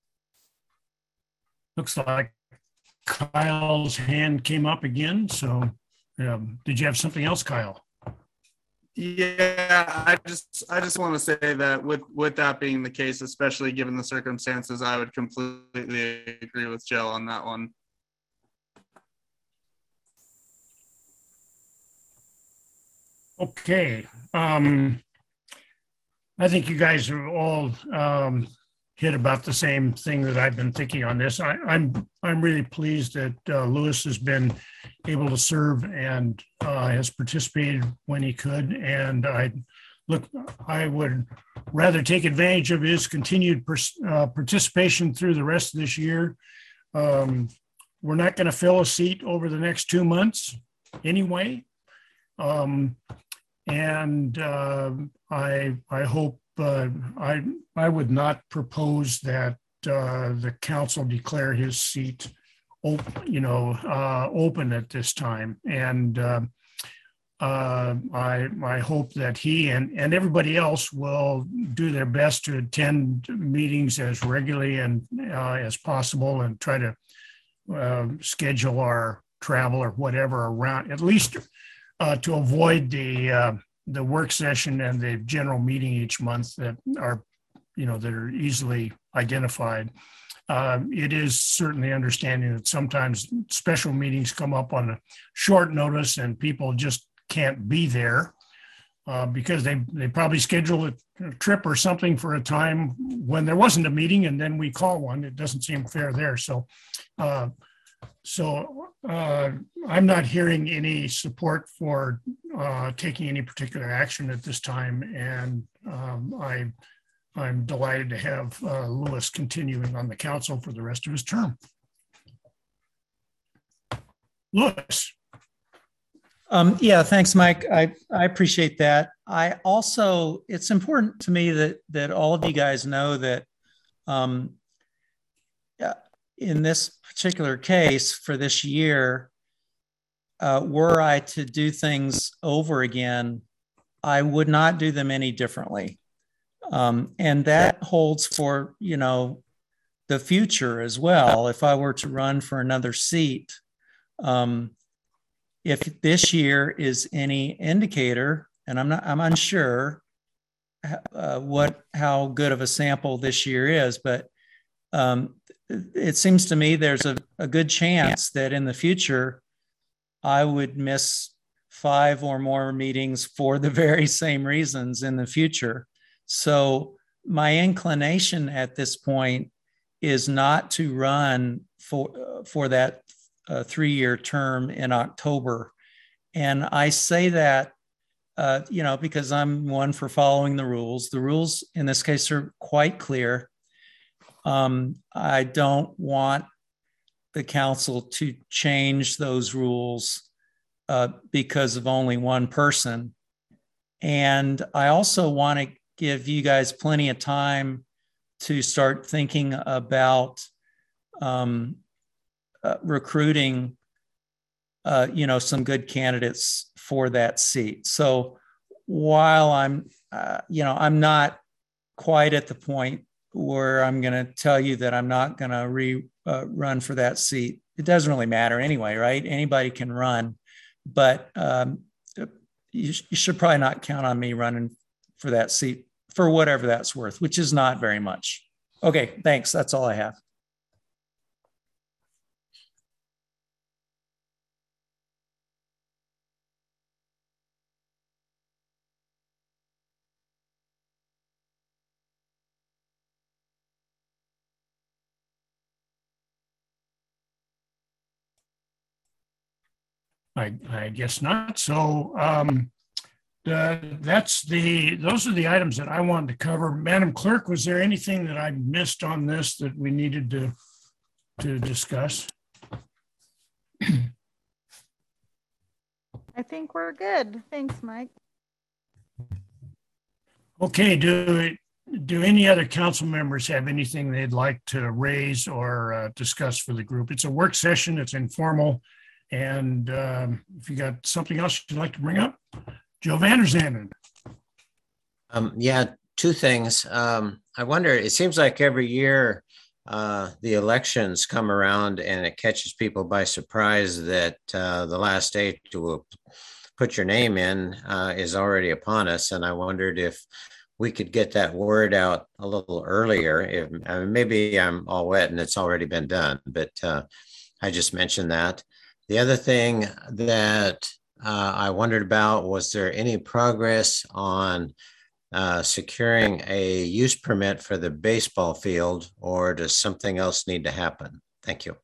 Looks like Kyle's hand came up again. So um, did you have something else, Kyle? Yeah, I just I just want to say that with with that being the case, especially given the circumstances, I would completely agree with Jill on that one. Okay. Um, I think you guys have all um, hit about the same thing that I've been thinking on this. I, I'm I'm really pleased that uh, Lewis has been able to serve and uh, has participated when he could. And I look, I would rather take advantage of his continued pers- uh, participation through the rest of this year. Um, we're not going to fill a seat over the next two months anyway. Um, and uh, I I hope uh, I I would not propose that uh, the council declare his seat open, you know, uh, open at this time. And uh, uh, I I hope that he and and everybody else will do their best to attend meetings as regularly and uh, as possible, and try to uh, schedule our travel or whatever around, at least uh, to avoid the uh, the work session and the general meeting each month that are, you know, that are easily identified. Uh, it is certainly understanding that sometimes special meetings come up on a short notice and people just can't be there uh, because they they probably schedule a, a trip or something for a time when there wasn't a meeting, and then we call one. It doesn't seem fair there. So. Uh, So uh, I'm not hearing any support for uh, taking any particular action at this time, and um, I, I'm delighted to have uh, Lewis continuing on the council for the rest of his term. Lewis. Um, yeah, thanks, Mike. I, I appreciate that. I also, it's important to me that that all of you guys know that um, yeah, in this particular case for this year, uh, were I to do things over again, I would not do them any differently. Um, and that holds for, you know, the future as well. If I were to run for another seat, um, if this year is any indicator, and I'm not, I'm unsure uh, what, how good of a sample this year is, but um, it seems to me there's a, a good chance that in the future, I would miss five or more meetings for the very same reasons in the future. So my inclination at this point is not to run for, uh, for that uh, three-year term in October. And I say that, uh, you know, because I'm one for following the rules. The rules in this case are quite clear. Um, I don't want the council to change those rules uh, because of only one person. And I also want to give you guys plenty of time to start thinking about um, uh, recruiting, uh, you know, some good candidates for that seat. So while I'm, uh, you know, I'm not quite at the point where I'm going to tell you that I'm not going to re uh, run for that seat. It doesn't really matter anyway, right? Anybody can run, but um, you, sh- you should probably not count on me running for that seat for whatever that's worth, which is not very much. Okay, thanks. That's all I have. I, I guess not. So um, the, that's the, those are the items that I wanted to cover. Madam Clerk, was there anything that I missed on this that we needed to, to discuss? I think we're good. Thanks, Mike. Okay, do, do any other council members have anything they'd like to raise or uh, discuss for the group? It's a work session, it's informal. And um, if you got something else you'd like to bring up, Joe Vanderzanden. Um, yeah, two things. Um, I wonder, it seems like every year uh, the elections come around and it catches people by surprise that uh, the last day to put your name in uh, is already upon us. And I wondered if we could get that word out a little earlier. If I mean, maybe I'm all wet and it's already been done, but uh, I just mentioned that. The other thing that uh, I wondered about, was there any progress on uh, securing a use permit for the baseball field, or does something else need to happen? Thank you.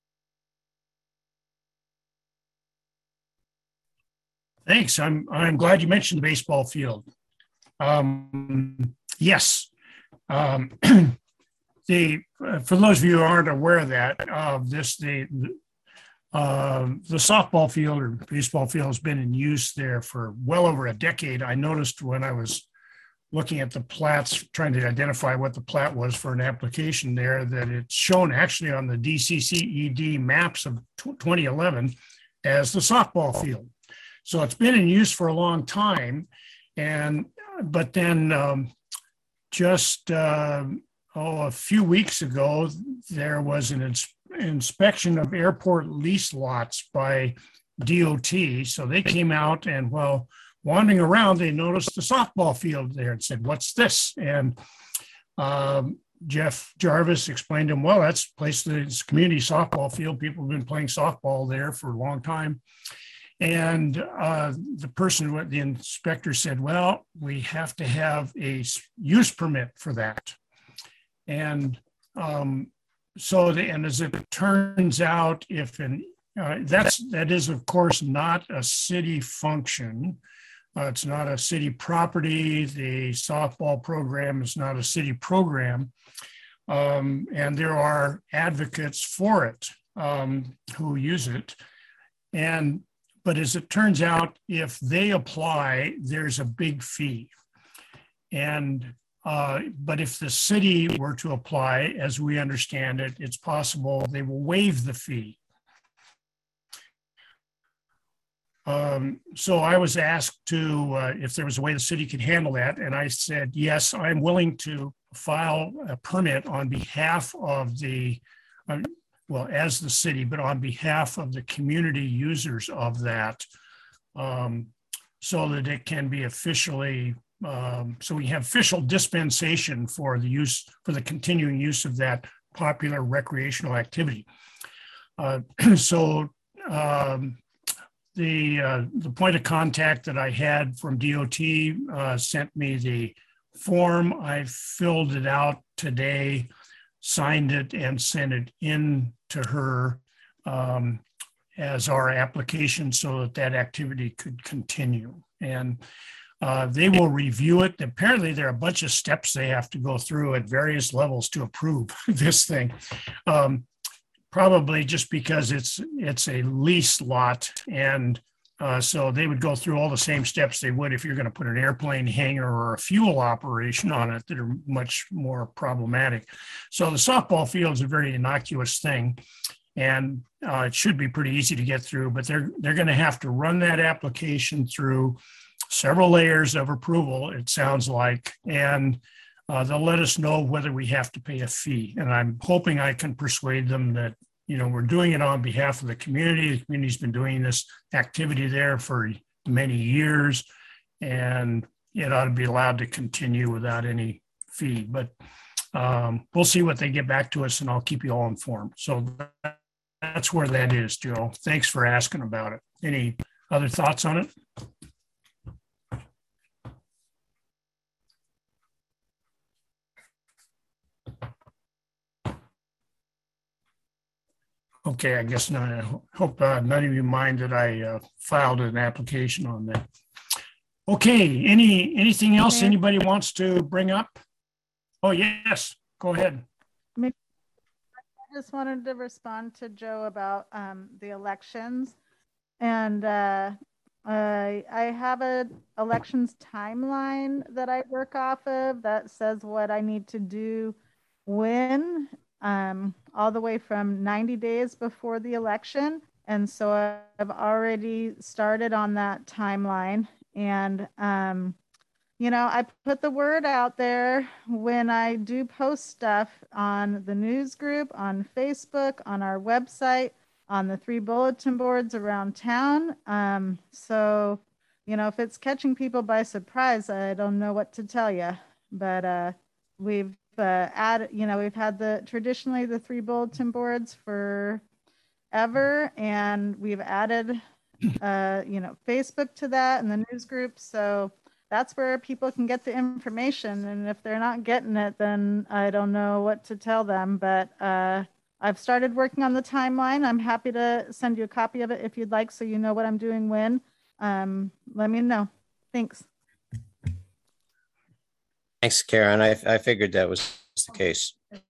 Thanks. I'm I'm glad you mentioned the baseball field. Um, yes. Um, the uh, for those of you who aren't aware of that, of uh, this the, the Uh, the softball field or baseball field has been in use there for well over a decade. I noticed when I was looking at the plats, trying to identify what the plat was for an application there, that it's shown actually on the D C C E D maps of twenty eleven as the softball field. So it's been in use for a long time. And, but then um, just, uh, oh, a few weeks ago, there was an inspection inspection of airport lease lots by D O T. So they came out and, well, wandering around, they noticed the softball field there and said, "What's this?" And um, Jeff Jarvis explained to him, well, that's a place that's community softball field. People have been playing softball there for a long time. And uh, the person, the inspector said, well, we have to have a use permit for that. And um, So, the, and as it turns out, if an uh, that's that is of course not a city function, uh, it's not a city property. The softball program is not a city program, um, and there are advocates for it um, who use it. And but as it turns out, if they apply, there's a big fee, and Uh, but if the city were to apply, as we understand it, it's possible they will waive the fee. Um, so I was asked to, uh, if there was a way the city could handle that. And I said, yes, I'm willing to file a permit on behalf of the, uh, well, as the city, but on behalf of the community users of that, um, so that it can be officially Um, so we have official dispensation for the use, for the continuing use of that popular recreational activity. Uh, so um, the uh, the point of contact that I had from D O T uh, sent me the form. I filled it out today, signed it, and sent it in to her um, as our application so that that activity could continue. And Uh, they will review it. Apparently, there are a bunch of steps they have to go through at various levels to approve this thing. Um, probably just because it's it's a lease lot, and Uh, so they would go through all the same steps they would if you're going to put an airplane hangar or a fuel operation on it that are much more problematic. So the softball field is a very innocuous thing, and uh, it should be pretty easy to get through, but they're they're going to have to run that application through several layers of approval, it sounds like, and uh, they'll let us know whether we have to pay a fee. And I'm hoping I can persuade them that, you know, we're doing it on behalf of the community. The community's been doing this activity there for many years, and it ought to be allowed to continue without any fee. But um, we'll see what they get back to us, and I'll keep you all informed. So that's where that is, Joe. Thanks for asking about it. Any other thoughts on it? Okay, I guess not. I hope uh, none of you mind that I uh, filed an application on that. Okay, any anything else Okay. anybody wants to bring up? Oh, yes, go ahead. I just wanted to respond to Joe about um, the elections. And uh, I, I have a elections timeline that I work off of that says what I need to do when, um, all the way from ninety days before the election. And so I've already started on that timeline. And, um, you know, I put the word out there when I do post stuff on the news group, on Facebook, on our website, on the three bulletin boards around town. Um, so, you know, if it's catching people by surprise, I don't know what to tell you. But uh, we've uh, added, you know, we've had the traditionally the three bulletin boards for ever, and we've added, uh, you know, Facebook to that and the news group. So that's where people can get the information. And if they're not getting it, then I don't know what to tell them. But uh, I've started working on the timeline. I'm happy to send you a copy of it if you'd like, so you know what I'm doing when. Um, let me know. Thanks. Thanks, Karen. I, I figured that was the case.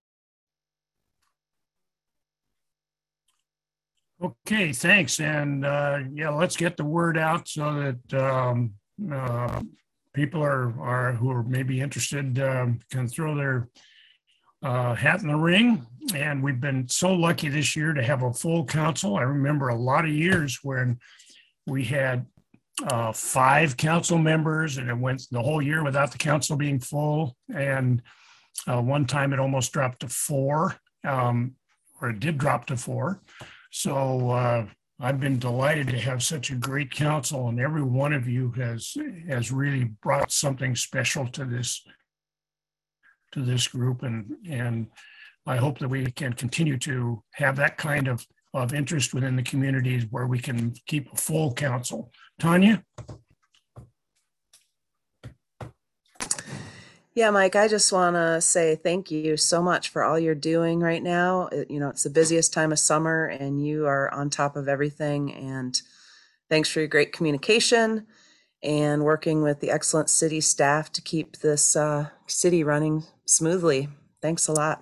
Okay, thanks. And uh, yeah, let's get the word out so that um, uh, people are, are who are maybe interested um, can throw their uh, hat in the ring. And we've been so lucky this year to have a full council. I remember a lot of years when we had uh, five council members and it went the whole year without the council being full. And uh, one time it almost dropped to four, um, or it did drop to four. So uh, I've been delighted to have such a great council, and every one of you has has really brought something special to this to this group, and and I hope that we can continue to have that kind of of interest within the communities where we can keep a full council. Tanya? Yeah, Mike, I just want to say thank you so much for all you're doing right now. It, you know, it's the busiest time of summer and you are on top of everything. And thanks for your great communication and working with the excellent city staff to keep this uh, city running smoothly. Thanks a lot.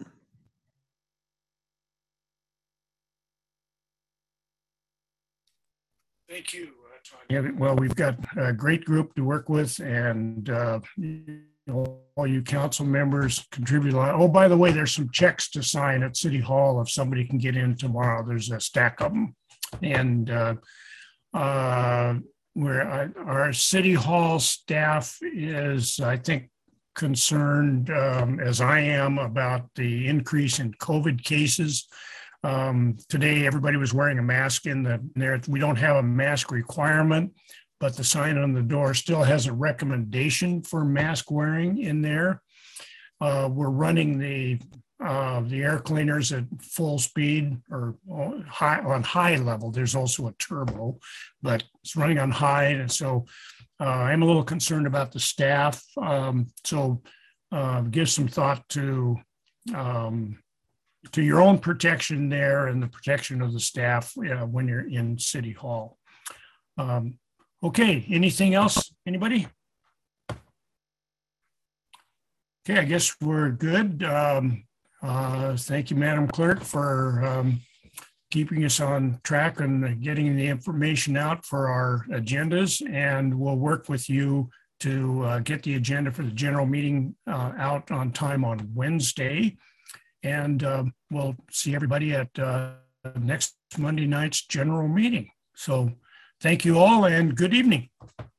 Thank you, uh, Tanya. Well, we've got a great group to work with, and uh, you know, all you council members contribute a lot. Oh, by the way, there's some checks to sign at City Hall if somebody can get in tomorrow. There's a stack of them. And uh, uh, where I, our City Hall staff is, I think, concerned, um, as I am, about the increase in COVID cases. Um, today, everybody was wearing a mask in the there. We don't have a mask requirement, but the sign on the door still has a recommendation for mask wearing in there. Uh, we're running the uh, the air cleaners at full speed or high on high level. There's also a turbo, but it's running on high, and so uh, I'm a little concerned about the staff. Um, so uh, give some thought to. Um, to your own protection there and the protection of the staff uh, when you're in City Hall. Um, okay, anything else, anybody? Okay, I guess we're good. Um, uh, thank you, Madam Clerk, for um, keeping us on track and getting the information out for our agendas. And we'll work with you to uh, get the agenda for the general meeting uh, out on time on Wednesday. And uh, we'll see everybody at uh, next Monday night's general meeting. So thank you all and good evening.